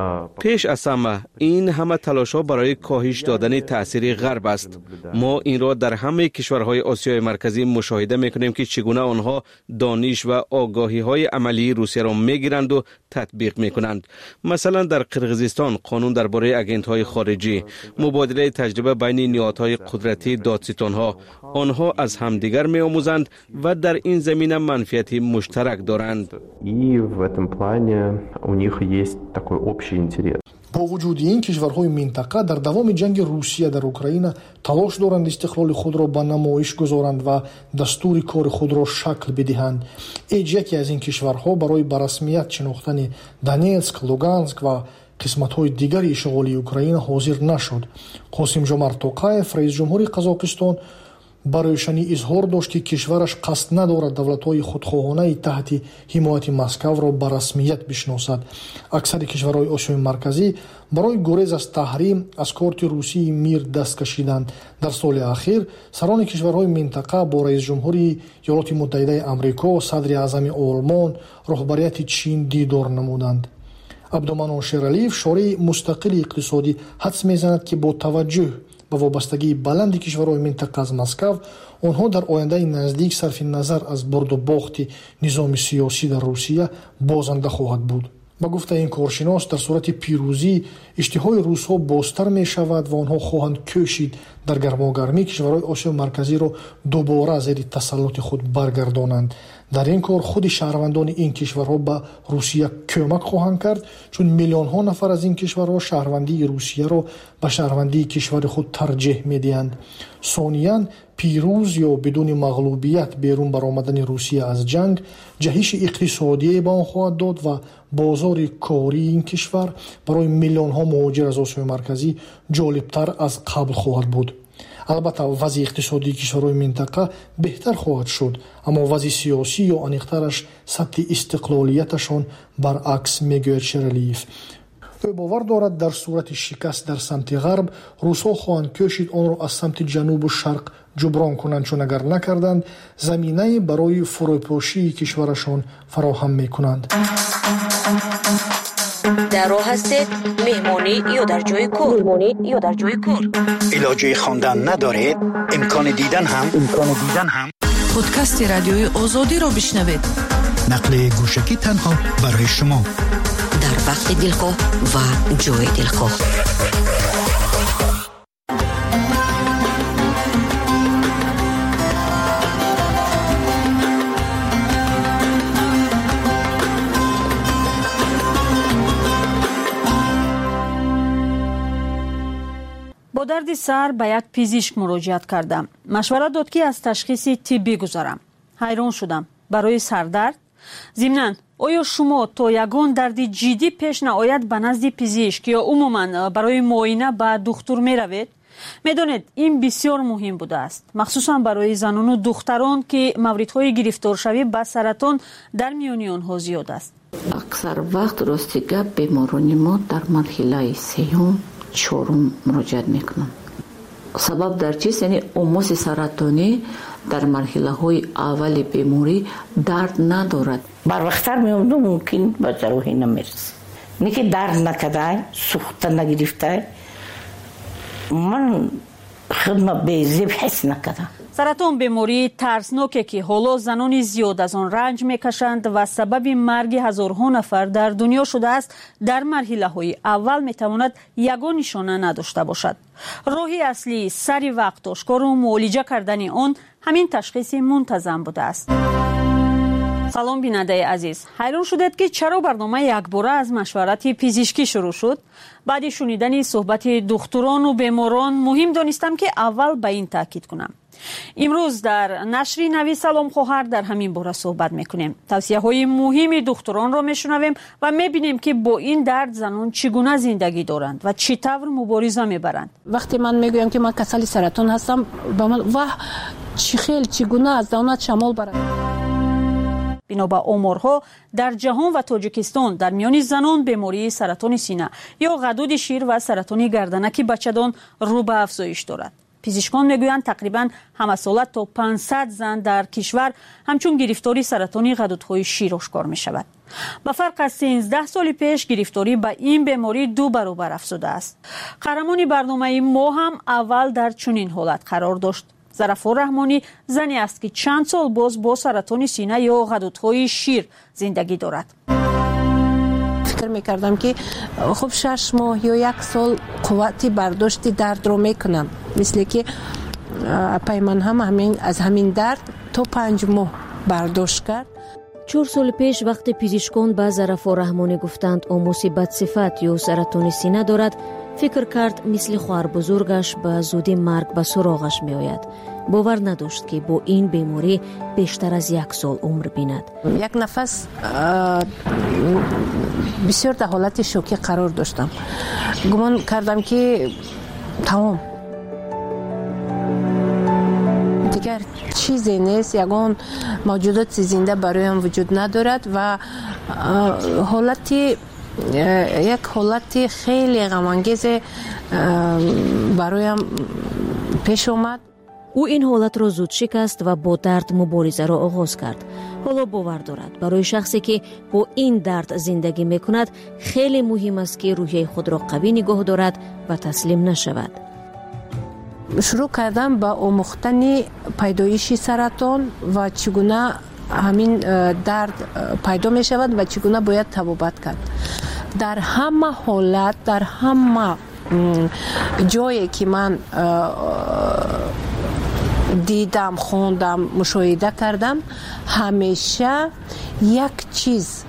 پیش از همه این همه تلاش ها برای کاهش دادن تأثیر غرب است. ما این را در همه کشورهای آسیای مرکزی مشاهده میکنیم که چگونه آنها دانش و آگاهی های عملی روسیه را میگیرند و تطبیق میکنند. مثلا در قرقیزستان قانون درباره اگنت های خارجی، مبادله تجربه بین نهادهای قدرتی دادستان ها، آنها از همدیگر میآموزند و در این زمینه منفعت مشترک دارند. И в этом плане у них есть такой общий интерес. бо вуҷуди ин кишварҳои минтақа дар давоми ҷанги Русия дар Украина талош доранд истиқлоли худро ба намоиш гузоранд ва дастури кори худро шакл бидиҳанд. эҷ яке аз ин кишварҳо барои ба расмият шинохтани Донецк, Луганск ва қисматҳои дигари ишғолии Украина ҳозир нашуд. Қосимҷомарт Тоқаев, раисҷумҳури Қазоқистон, ба рӯшанӣ изҳор дошт ки кишвараш қасд надорад давлатҳои худхоҳонаи таҳти ҳимояти Москваро ба расмият бишносад. аксари кишварҳои Осиёи марказӣ барои гурез аз таҳрим аз корти Русии мир даст кашиданд. дар соли ахир сарони кишварҳои минтақа бо раисҷумҳури Иёлоти Муттаҳидаи Амрико, садри аъзами Олмон, роҳбарияти Чин дидор намуданд. Абдуманон Шералиев, шории мустақили иқтисодӣ, ҳадс мезанад ки бо таваҷҷӯҳ ба вобастагии баланди кишварҳои минтақа аз Москав, онҳо дар ояндаи наздик сарфи назар аз бурду бохти низоми сиёсӣ дар Русия бозанда хоҳад буд. ба гуфтаи ин коршинос, дар сурати пирӯзӣ иштиҳои русҳо бозтар мешавад ва онҳо хоҳанд кӯшид дар гармогармӣ кишварҳои Осиёи марказиро дубора зери тасаллути худ баргардонанд. дар ин кор худи шаҳрвандони ин кишварҳо ба Русия кӯмак хоҳанд кард, чун миллионҳо нафар аз ин кишварҳо шаҳрвандии Русияро ба шаҳрвандии кишвари худ тарҷеҳ медиҳанд. сониян, пирӯз ё бидуни мағлубият берун баромадани Русия аз ҷанг ҷаҳиши иқтисодие ба он хоҳад дод ва бозори кории ин кишвар барои миллионҳо муҳоҷир аз Осиёи марказӣ ҷолибтар аз қабл хоҳад буд. албатта вазъи иқтисодии кишварҳои минтақа беҳтар хоҳад шуд, аммо вазъи сиёсӣ ё аниқтараш сатҳи истиқлолияташон баръакс, мегӯяд Шералиев. ӯ бовар дорад дар сурати шикаст дар самти ғарб русҳо хоҳанд кӯшид онро аз самти ҷанубу шарқ ҷуброн кунанд, чун агар накарданд заминае барои фурӯпошии кишварашон фароҳам мекунанд. дар роҳ ҳастед меҳмонӣ ё дар ҷои кор. илоҷаи хондан надоред? имкони дидан ҳам. подкасти радиои озодиро бишнавед. нақли гӯшагӣ танҳо барои шумо дар вақти дилхоҳ ва ҷои дилхоҳ. با درد سر به یک پزشک مراجعت کردم. مشورت داد که از تشخیص طبی گذارم. حیران شدم. برای سردرد؟ ضمناً آیا شما تا یگان درد جدی پیش نیاید به نزد پزشک یا عموماً برای معاینه به دکتر می روید؟ میدانید این بسیار مهم بوده است، مخصوصاً برای زنان و دختران که موردهای گرفتارشوی به سرطان در میان آنها زیاد است. اکثر وقت راستی گپ بیماران ما در مرحله سیوم چهارم مراجعت میکنن. سبب در چیست؟ یعنی اوموس سرطانی در مرحله های اول بیماری درد ندارد. بر وقتر میامدو ممکن به جراحی نمیرسه. نه که درد نکده، سوخته نگرفته. من خدمت بیزیب حس نکردم. سرطان بیماری ترسناکه که حالا زنان زیاد از آن رنج میکشند و سبب مرگ هزارها نفر در دنیا شده است، در مرحله های اول میتواند یگان نشانه نداشته باشد. راهی اصلی سری وقت آشکار و معالجه کردن آن همین تشخیص منتظم بوده است. سلام بیننده عزیز، حیران شدید که چرا برنامه یک باره از مشورت پزشکی شروع شد؟ بعد شنیدن صحبت دکتران و بیماران مهم دانستم که اول به این تاکید کنم. امروز در نشر نوی سلام خواهر در همین باره صحبت میکنیم. توصیه های مهم دکتران را میشنویم و میبینیم که با این درد زنان چگونه زندگی دارند و چطور مبارزه میبرند. وقتی من میگویم که من کسل سرطان هستم، با من چگونه از دانت شمال برد. بنا به آمارها در جهان و تاجیکستان در میان زنان بیماری سرطان سینه یا غدود شیر و سرطان گردنک بچه‌دان رو به افزایش دارد. پزشکان میگویند تقریبا همساله تا 500 زن در کشور همچون گرفتاری سرطان غدودهای شیر آشکار می شود. به فرق از 13 سال پیش گرفتاری به این بیماری 2 برابر افزوده است. قهرمان برنامه ما هم اول در چنین حالت قرار داشت. ظرفا رحمانی زنی است که چند سال باز با سرطان سینه یا غدودهای شیر زندگی دارد. فکر میکردم که خب 6 ماه یا 1 سال قوتی برداشت درد رو میکنم، مثل که پیمان هم از همین درد تا 5 ماه برداشت کرد. 4 سال پیش وقتی پزشکان به ظرفا رحمانی گفتند او مصیبت صفت یا سرطان سینه دارد، فکر کرد مثل خواهر بزرگش به زودی مرگ به سراغش می آید. باور نداشت که با این بیماری بیشتر از 1 سال عمر بیند. یک نفس بسیار در حالت شوکی قرار داشتم. گمان کردم که تمام دیگر چیزی نیست، یگان موجودات زنده برایم وجود ندارد و یک حالتی خیلی غم‌انگیز برایم پیش اومد. او این حالت را زود شکست و با درد مبارزه را آغاز کرد. حالا باور دارد برای شخصی که با این درد زندگی میکند خیلی مهم است که روحیه خود را قوی نگاه دارد و تسلیم نشود. شروع کردم با آموختن پیدایش سرطان و چگونه همین درد پیدا می شود و چگونه باید تبابت کرد. در همه حالت، در همه جایی که من دیدم، خوندم، مشاهده کردم، همیشه یک چیز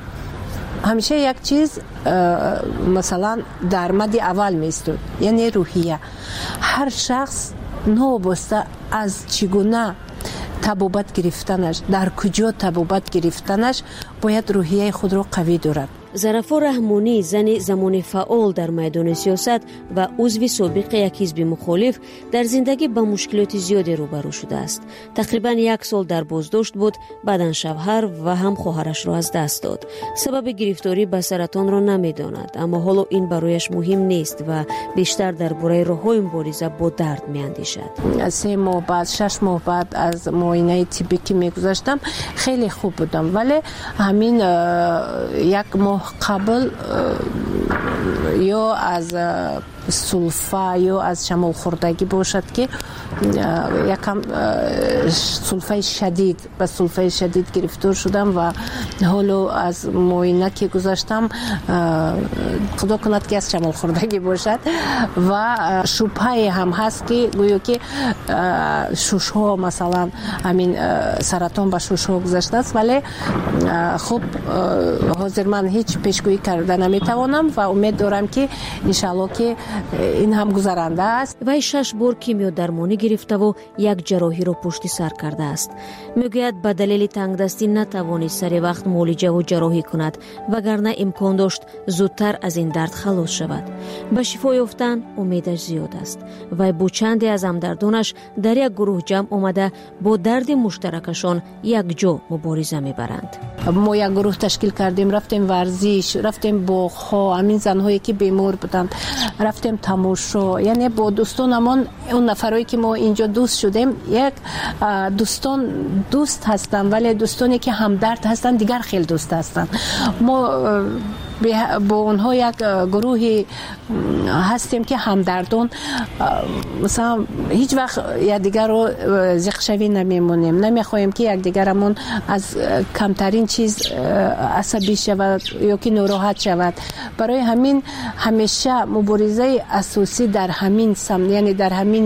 مثلا در مد اول می استود، یعنی روحیه. هر شخص نوبسته از چگونه تبابت گرفتنش، در کجا تبابت گرفتنش، باید روحیه خود را قوی دارد. ظرفا رحمانی زن زمان فعال در میدان سیاست و عضو سابق یک حزب مخالف در زندگی با مشکلات زیادی روبرو شده است. تقریبا 1 سال در بازداشت بود، بعداً شوهر و هم خواهرش را از دست داد. سبب گرفتاری به سرطان را نمیداند، اما حالا این برایش مهم نیست و بیشتر درباره راه‌های مبارزه با درد میاندیشد. 3 ماه بعد، 6 ماه بعد از معاینه طبی که میگذاشتم خیلی خوب بودم، ولی همین 1 ماه قبل یا از سلفه یا از شمال خوردگی باشد که یکم سلفه شدید گرفتار شدم و حالا از معاینه که گذاشتم خدا کند که از شمال خوردگی باشد و شبهه هم هست که گویا که ششها مثلا همین سرطان به ششها گذاشته است، ولی خب حاضر من هیچ پیشگویی کرده نمیتوانم و امید دارم که انشالله که این هم گذرنده است. وی 6 بار کیمیا درمانی گرفته و یک جراحی را پشت سر کرده است. میگوید به دلیل تنگدستی نتوانست سر وقت معالجه و جراحی کند، وگرنه امکان داشت زودتر از این درد خلاص شود. به شفا یافتن امیدش زیاد است. وی با چندی از همدردانش در یک گروه جمع آمده با درد مشترکشان یک جا مبارزه میبرند. ما یک گروه تشکیل کردیم، رفتیم ورزش، رفتیم باغ‌ها، همین زن‌هایی که بیمار بودند، رفتیم تماشا، یعنی با دوستانمان، اون نفرایی که ما اینجا دوست شدیم، یک دوست هستن، ولی دوستانی که همدرد هستن دیگر خیلی دوست هستن. ما با اونها یک گروهی هستیم که همدردان مثلا هیچ وقت یکدیگر رو زخشوی نمیمونیم، نمیخوایم که یکدیگرمون از کمترین چیز عصبی شود یا که ناراحت شود. برای همین همیشه مبارزه اساسی در همین یعنی در همین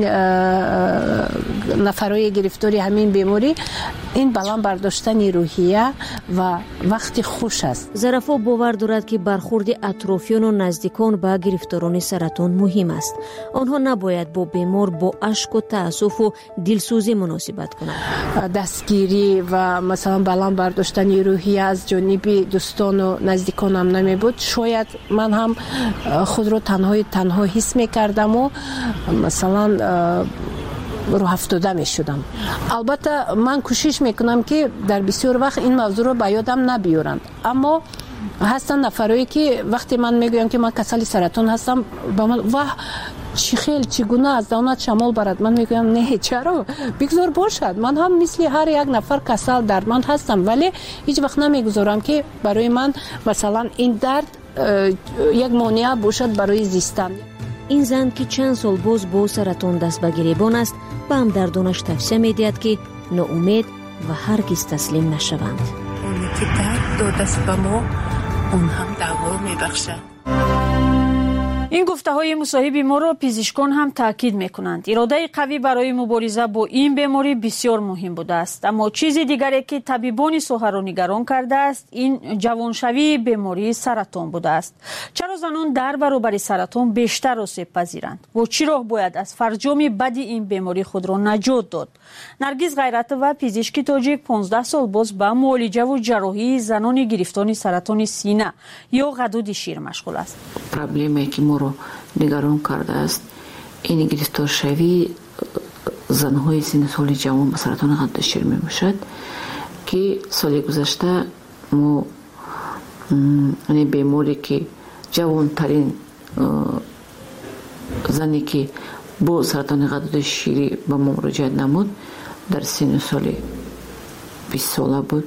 نفرای گرفتاری همین بیماری این بلند برداشتن روحیه و وقت خوش است. ظرفا باور دارد که برخورد اطرافیان و نزدیکان با گرفتاران سرطان مهم است. آنها نباید با بیمار با اشک و تأسف و دلسوزی مناسبت کنند. دستگیری و مثلا بلند برداشتن روحیه از جانب دوستان و نزدیکانم نمی بود. شاید من هم خود رو تنها حس می کردم و مثلا رو افتاده می شدم. البته من کوشش میکنم که در بسیار وقت این موضوع رو به یادم نبیارم، اما هستن نفرایی که وقتی من میگویم که من کسل سرطان هستم با من واه چگونه از دانت شمال برد، من میگویم نه چرا بگذار باشد، من هم مثل هر یک نفر کسل درمند هستم، ولی هیچ وقت نمیگذارم که برای من مثلا این درد یک مانع باشد برای زیستن. این زن که چند سال باز با سرطان دست به گریبان است به همدردانش توصیه می‌دهد که ناامید و هرگز تسلیم نشوند. اونی که درد داده است به ما اون هم دوا میبخشد. این گفته‌های مصاحب ما را پزشکان هم تاکید می‌کنند. اراده قوی برای مبارزه با این بیماری بسیار مهم بوده است، اما چیز دیگری که طبیبان ساحه را نگران کرده است این جوانشوی بیماری سرطان بوده است. چرا زنان در برابر سرطان بیشتر آسیب پذیرند؟ با چه راه باید از فرجام بد این بیماری خود را نجات داد؟ نرگس غیرت و پزشک تاجیک 15 سال باز به معالجه و جراحی زنان گرفتار سرطان سینه یا غدود شیر مشغول است. پروبلمی که ما رو نگران کرده است این گرفتار شوی زنهای سن سال جوان به سرطان غدود شیر می باشد که سال گذشته ما این بیماری که جوان ترین زنی که با سرطان غدود شیری به ما مراجعت نمود در سن سال 20 ساله بود.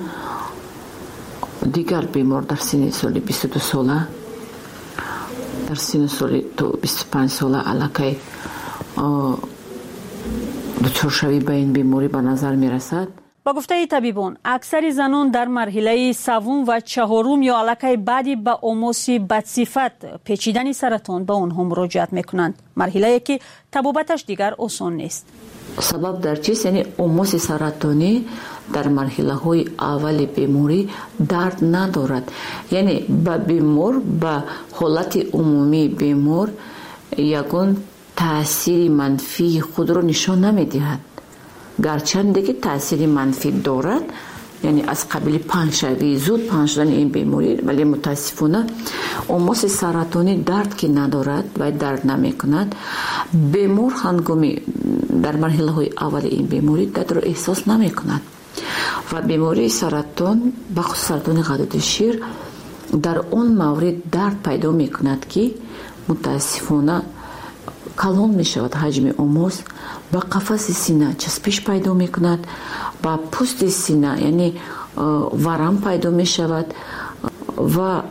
دیگر بیمار در سن سال 22 ساله، در سن سال 25 ساله علاقه دچار شوی به این بیماری به نظر می رسد. با گفته طبیبان اکثر زنان در مرحله سوم و چهارم یا علاقه بعدی به آموس بدصفت پیچیدن سرطان به آنها مراجعت میکنند، مرحله که طبابتش دیگر آسان نیست. سبب در چیست؟ یعنی آموس سرطانی در مرحله های اول بیماری درد ندارد، یعنی به بیمار به حالت عمومی بیمار یگان تاثیر منفی خود را نشان نمیدهد، گرچند که تاثیر منفی دارد، یعنی از قبیل پنجشوی زود پنجشدن این بیماری، ولی متاسفانه آموس سرطانی درد که ندارد و درد نمی کند. بیمار هنگامی در مرحله های اول این بیماری درد را احساس نمی کند و بیماری سرطان بخصوص سرطان غدود شیر در اون مورد درد پیدا می کند که متاسفانه کلان می شود حجم آموس، با قفس سینه چسبش پیدا می کند، با پوست سینه یعنی ورم پیدا می شود و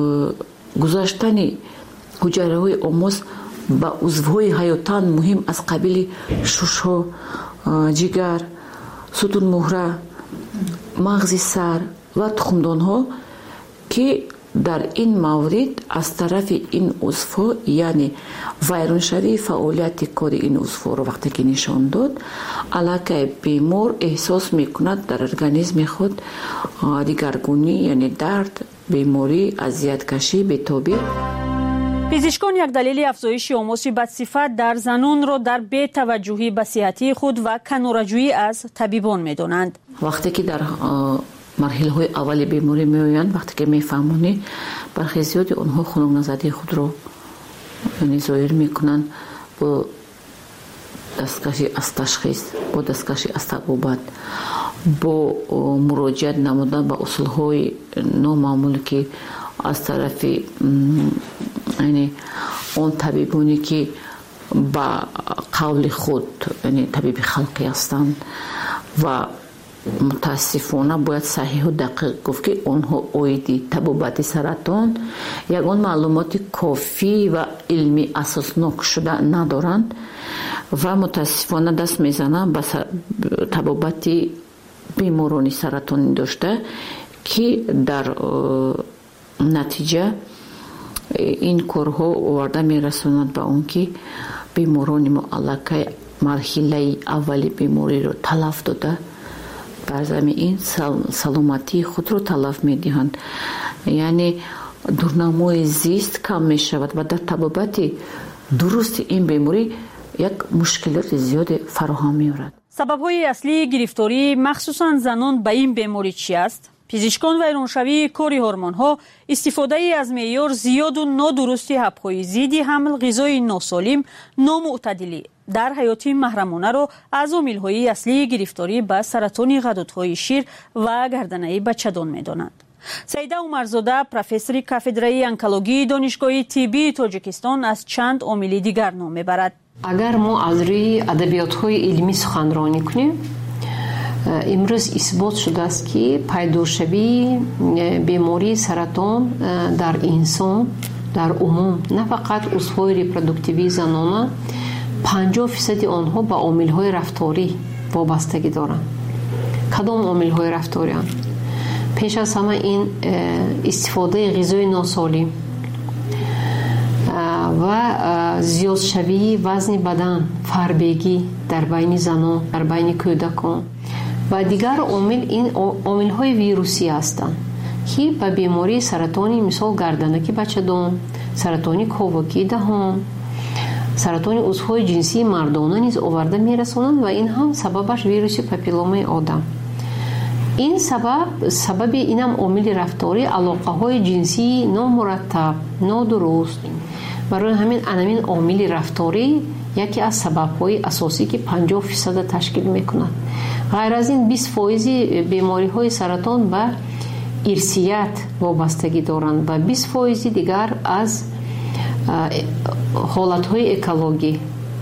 گذاشتن حجره های آموس با عضوهای حیاتان مهم از قبیل ششها، جگر، ستون مهره، مغز سر و تخمدان ها که در این مورد از طرف این عضوها یعنی ویران شوی فعالیت کار این عضوها رو وقتی که نشان داد، علاقه بیمار احساس میکند در ارگانیسم خود دیگرگونی یعنی درد، بیماری، اذیت کشی، بی‌تابی. پزشکان یک دلیل افزایش آموس بدصفت در زنان را در بی‌توجهی به صحت خود و کناره‌جویی از طبیبان می‌دانند. وقتی که در مرحله های اول بیماری میآیند، وقتی که میفهمونی برخی زیادی اونها خنک نزدی خود رو یعنی ظاهر میکنند با دستکشی از تشخیص، با دستکشی از تبابت، با مراجعت نمودن به اصول های نامعمول که از طرف یعنی اون طبیبانی که با قول خود یعنی طبیب خلقی هستند و متاسفانه باید صحیح و دقیق گفت که آنها اویدی تبابت سرطان یگان معلومات کافی و علمی اساسناک شده ندارند و متاسفانه دست میزنند به تبابت بیماران سرطانی داشته که در نتیجه این کارها آورده میرسوند به اون که بیماران ما علاقه مرحله اولی بیماری رو تلف داده بر زمین این سلامتی خود رو تلف میدهند. یعنی دورنمای زیست کم میشود و در طبابت درست این بیماری یک مشکلات زیاد فراهم می‌آورد. سبب‌های اصلی گرفتاری مخصوصاً زنان به این بیماری چی است؟ پزشکان ویرانشوی کاری هورمون‌ها استفاده از معیار زیاد و نادرستی حب‌های ضد حمل، غذای ناسالم، نامعتدلی در حیاتی محرمانه را از عامل‌های اصلی گرفتاری به سرطان غدودهای شیر و گردنه بچه‌دان می‌دانند. سیده عمرزاده پروفسور کافدرای انکولوژی دانشگاه طبی تاجیکستان از چند عامل دیگر نام می‌برد. اگر ما از روی ادبیات‌های علمی سخنرانی کنیم، امروز اثبات شده است که پیداشوی بیماری سرطان در انسان در عموم نه فقط عضوهای ریپرودوکتیوی زنانه 50% آنها به عامل‌های رفتاری وابستگی دارند. کدام عامل‌های رفتاری هستند؟ پیش از همه این استفاده غذای ناسالم و زیادشوی وزن بدن، فربگی در بین زنان، در بین کودکان و دیگر عامل این عامل‌های ویروسی هستند که به بیماری سرطانی مثل گردنکی بچه‌دان، سرطانی کاوکی دهان، سرطان عضوهای جنسی مردانه نیز آورده میرسانند و این هم سببش ویروس پاپیلومای آدم. این سبب اینم عامل رفتاری علاقه‌های جنسی نامرتب، نادرست. برای همین عامل رفتاری یکی از سبب‌های اساسی که 50% تشکیل می‌کند. غیر از این 20% بیماری‌های سرطان به ارثیت وابستگی دارند و 20% دیگر از حالت‌های اکولوژی،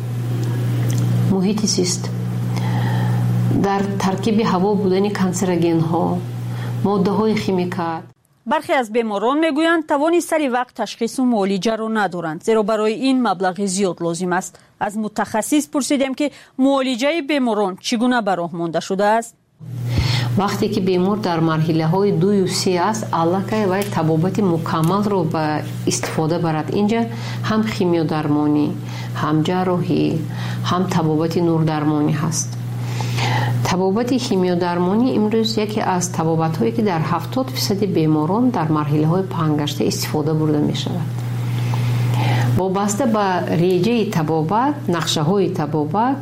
محیط زیست، در ترکیب هوا بودن کانسرگن‌ها، ماده‌های شیمیایی. برخی از بیماران میگویند توانی سری وقت تشخیص و معالجه را ندارند، زیرا برای این مبلغ زیاد لازم است. از متخصص پرسیدیم که معالجه بیماران چگونه به راه مانده شده است. وقتی که بیمار در مرحله های 2 و 3 است، علاقه و طبابت مکمل رو به استفاده برد. اینجا هم خیمیودرمانی، هم جراحی، هم طبابت نوردرمانی هست. طبابت شیمیودرمانی امروز یکی از طبابت هایی که در 70% بیماران در مرحله های پنگشته استفاده برده می شود. وابسته به ریجه طبابت، نقشه های طبابت،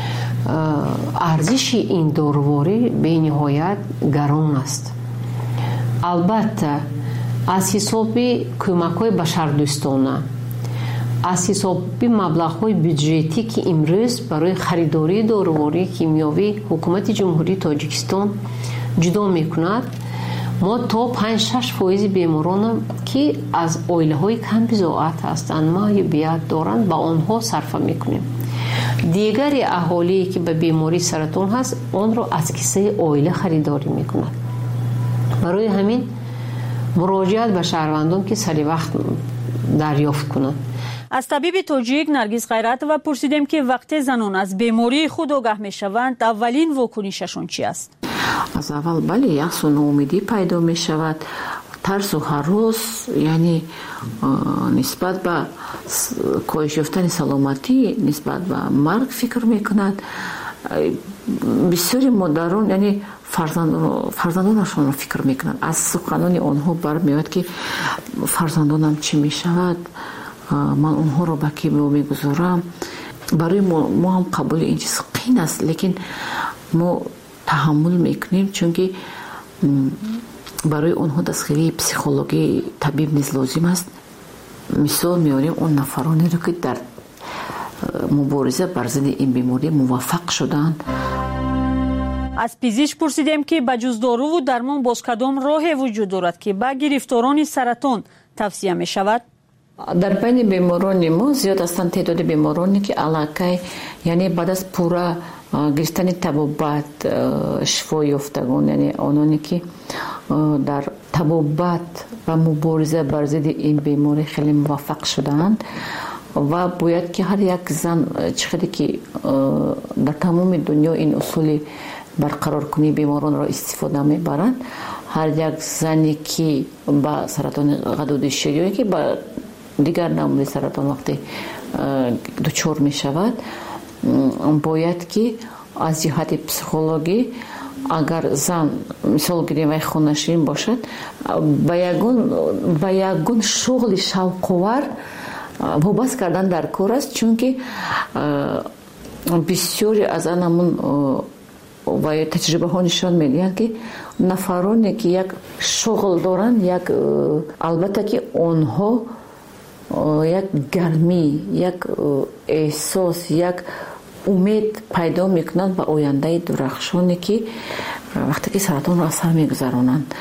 ارزش این داروری به نهایت گران است. البته از حساب کمک های بشردوستانه، از حساب مبلغ های بودجتی که امروز برای خریداری داروری کیمیاوی حکومت جمهوری تاجیکستان جدا میکند، ما تا 5-6% بیماران که از عائله های کم بضاعت هستند، معیوبیت دارند، با آنها صرف میکنیم. دیگری اهالی که به بیماری سرطان هست آن را از کیسه عائله خریداری میکند. برای همین مراجعت به شهروندان که سری وقت دریافت کنند. از طبیب تاجیک نرگس غیرت و پرسیدیم که وقتی زنان از بیماری خود آگاه میشوند اولین واکنششون چی است؟ از اول بله یأس و ناامیدی پیدا می شود، ترس و هراس، یعنی نسبت به کاهش یافتن سلامتی، نسبت به مرگ فکر میکند. بسیاری مادران یعنی فرزندانشان را فکر میکنند. از سخنان آنها برمیاد که فرزندانم چی میشود، من اونها رو به کی میگذارم. برای ما هم قبول این چیز قین است، لیکن ما تحمل میکنیم چون که برای اونها دستگیری پسیکولوژی طبیب نیز لازم است. مثال میاریم اون نفرانی رو که در مبارزه بر ضد این بیماری موفق شدند. از پزشک پرسیدیم که بجز دارو و درمان باز کدام راهی وجود دارد که به گرفتاران سرطان توصیه می شود؟ در بین بیماران ما زیاد هستند تعداد بیمارانی که علاقه یعنی بعد از پورا گرفتن تبابت شفا یافتگان، یعنی آنانی که در تبابت و مبارزه بر ضد این بیماری خیلی موفق شدند و باید که هر یک زن چقدر که در تمام دنیا این اصول برقرار کنی بیماران را استفاده میبرند، هر یک زنی که با سرطان غدود شریانی که با دیگر نوع سرطان وقتی دچار می شود باید که از جهت پسیخولوژی اگر زن مثال گیریم و خونشین باشد با یگون شغل شوق‌آور وابسته کردن در کار است، چون که بسیاری از آنمون و تجربه ها نشان میدهند که نفرانی که یک شغل دارند یک البته که آنها یک گرمی، یک احساس، یک امید پیدا میکنند به آینده درخشانی که وقتی که سرطان را اثر میگذرانند.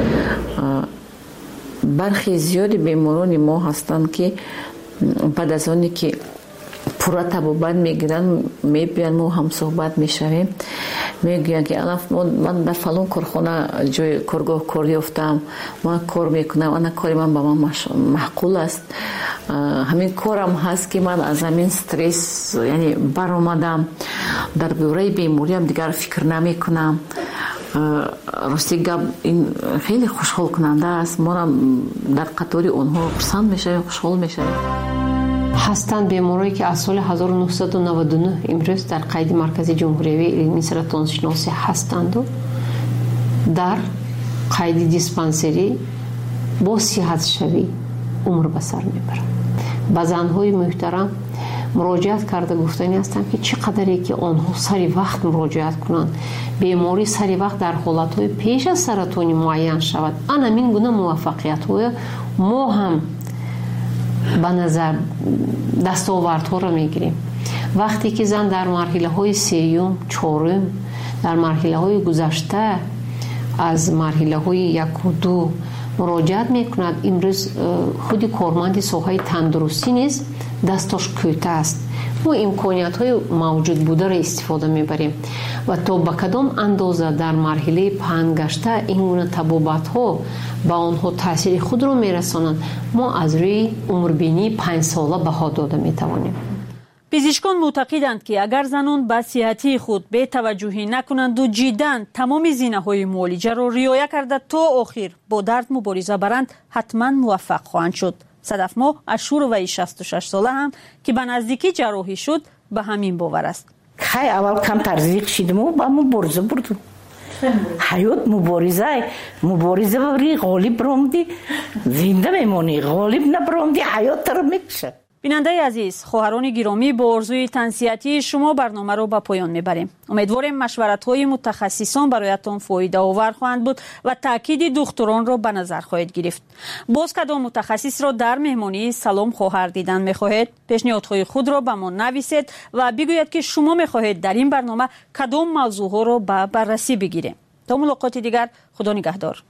برخی زیادی بیماران ما هستند که بعد از آنی که پورا تبابت میگیرن میبین ما هم صحبت میشویم میگوین که من در فلان کارخانه جای کارگاه کار یافتم، من کار میکنم، انا کاری من با من معقول است، همین کارم هست که من از همین استرس یعنی برآمدم، در دوره بیماری هم دیگر فکر نمی کنم. راستی گپ این خیلی خوشحال کننده است، ما در قطار اونها پسند میشه، خوشحال میشه. هستند بیماری که از سال 1999 امروز در قید مرکز جمهوری علمی سرطان شناسی هستند و در قید دیسپانسری با صحت شوی عمر به سر میبرند. با زنهای محترم مراجعت کرده گفتنی هستند که چقدری که آنها سری وقت مراجعت کنند بیماری سری وقت در حالتهای پیش از سرطانی معین شود. آن همین گونه موفقیت های ما هم به نظر دستاوردها را میگیریم. وقتی که زن در مرحله های سیوم، چهارم، در مرحله های گذشته از مرحله های 1 و 2 مراجعت میکند، امروز خودی کارمند ساحه تندرستی نیست، دستاش کوته است. ما امکانیت های موجود بوده را استفاده میبریم و تا به کدام اندازه در مرحله پهن گشته این گونه تبابت ها با آنها تاثیر خود را میرسانند ما از روی عمربینی 5 ساله بها داده میتوانیم. پزشکان معتقدند که اگر زنان به صحتی خود بی توجهی نکنند و جداً تمام زینه‌های معالجه را رعایت کرده تا آخر با درد مبارزه برند حتما موفق خواهند شد. صدف ما از شوروی 66 ساله هم که به نزدیکی جراحی شد به همین باور است. خیلی اول کم ترزیق شدیم و با مبارزه بردیم. حیات مبارزه بری غالب برامدی زنده میمونی، غالب نبرامدی حیات رو میکشه. بیننده عزیز، خواهران گرامی، با آرزوی تنصیحاتی شما برنامه را به پایان میبریم. امیدواریم مشورت‌های متخصصان برایتان فایده آور خواهند بود و تاکید دکتران را به نظر خواهید گرفت. باز کدام متخصص را در مهمانی سلام خواهر دیدن می‌خواهید؟ پیشنهادهای خود را به ما نویسید و بگویید که شما می‌خواهید در این برنامه کدام موضوعها را به بررسی بگیریم. تا ملاقات دیگر، خدا نگهدار.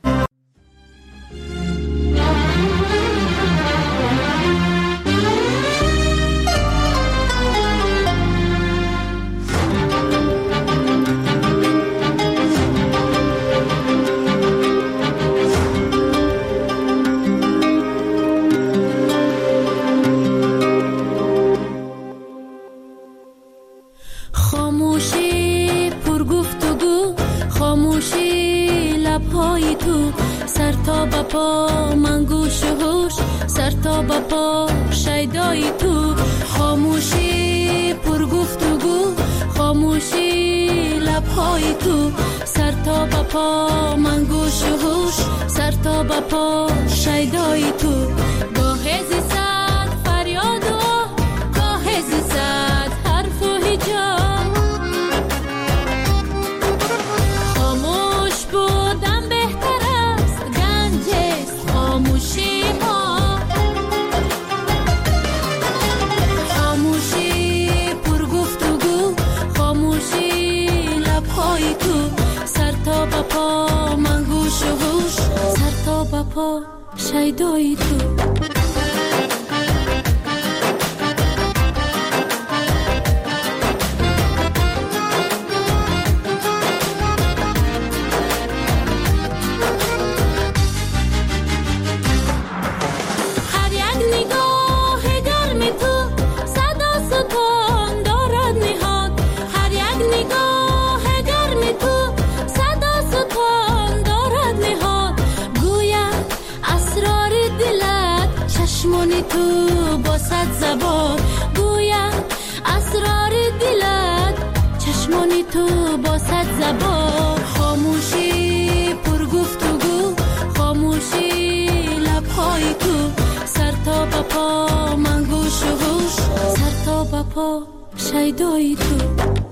پا من گوش و هوش سر تا با پا شیدای تو خاموشی پر گفتگو خاموشی لبهای تو سر تا با پا من گوش و هوش سر تا با پا شیدای تو گاه زیست فریاد و گاه زیست حرف و هجاب خاموش بودم بهتر است گنج خاموشی ها خاموشی پر گفتگو خاموشی لبهای تو سر تا با پا من گوش و هوش سر تا با پا شیدای تو زبانی تو با صد زبان، خاموشی پر گفتگو، خاموشی لبهای تو، سر تا به پا من گوش و هوش، سر تا به پا شیدای تو.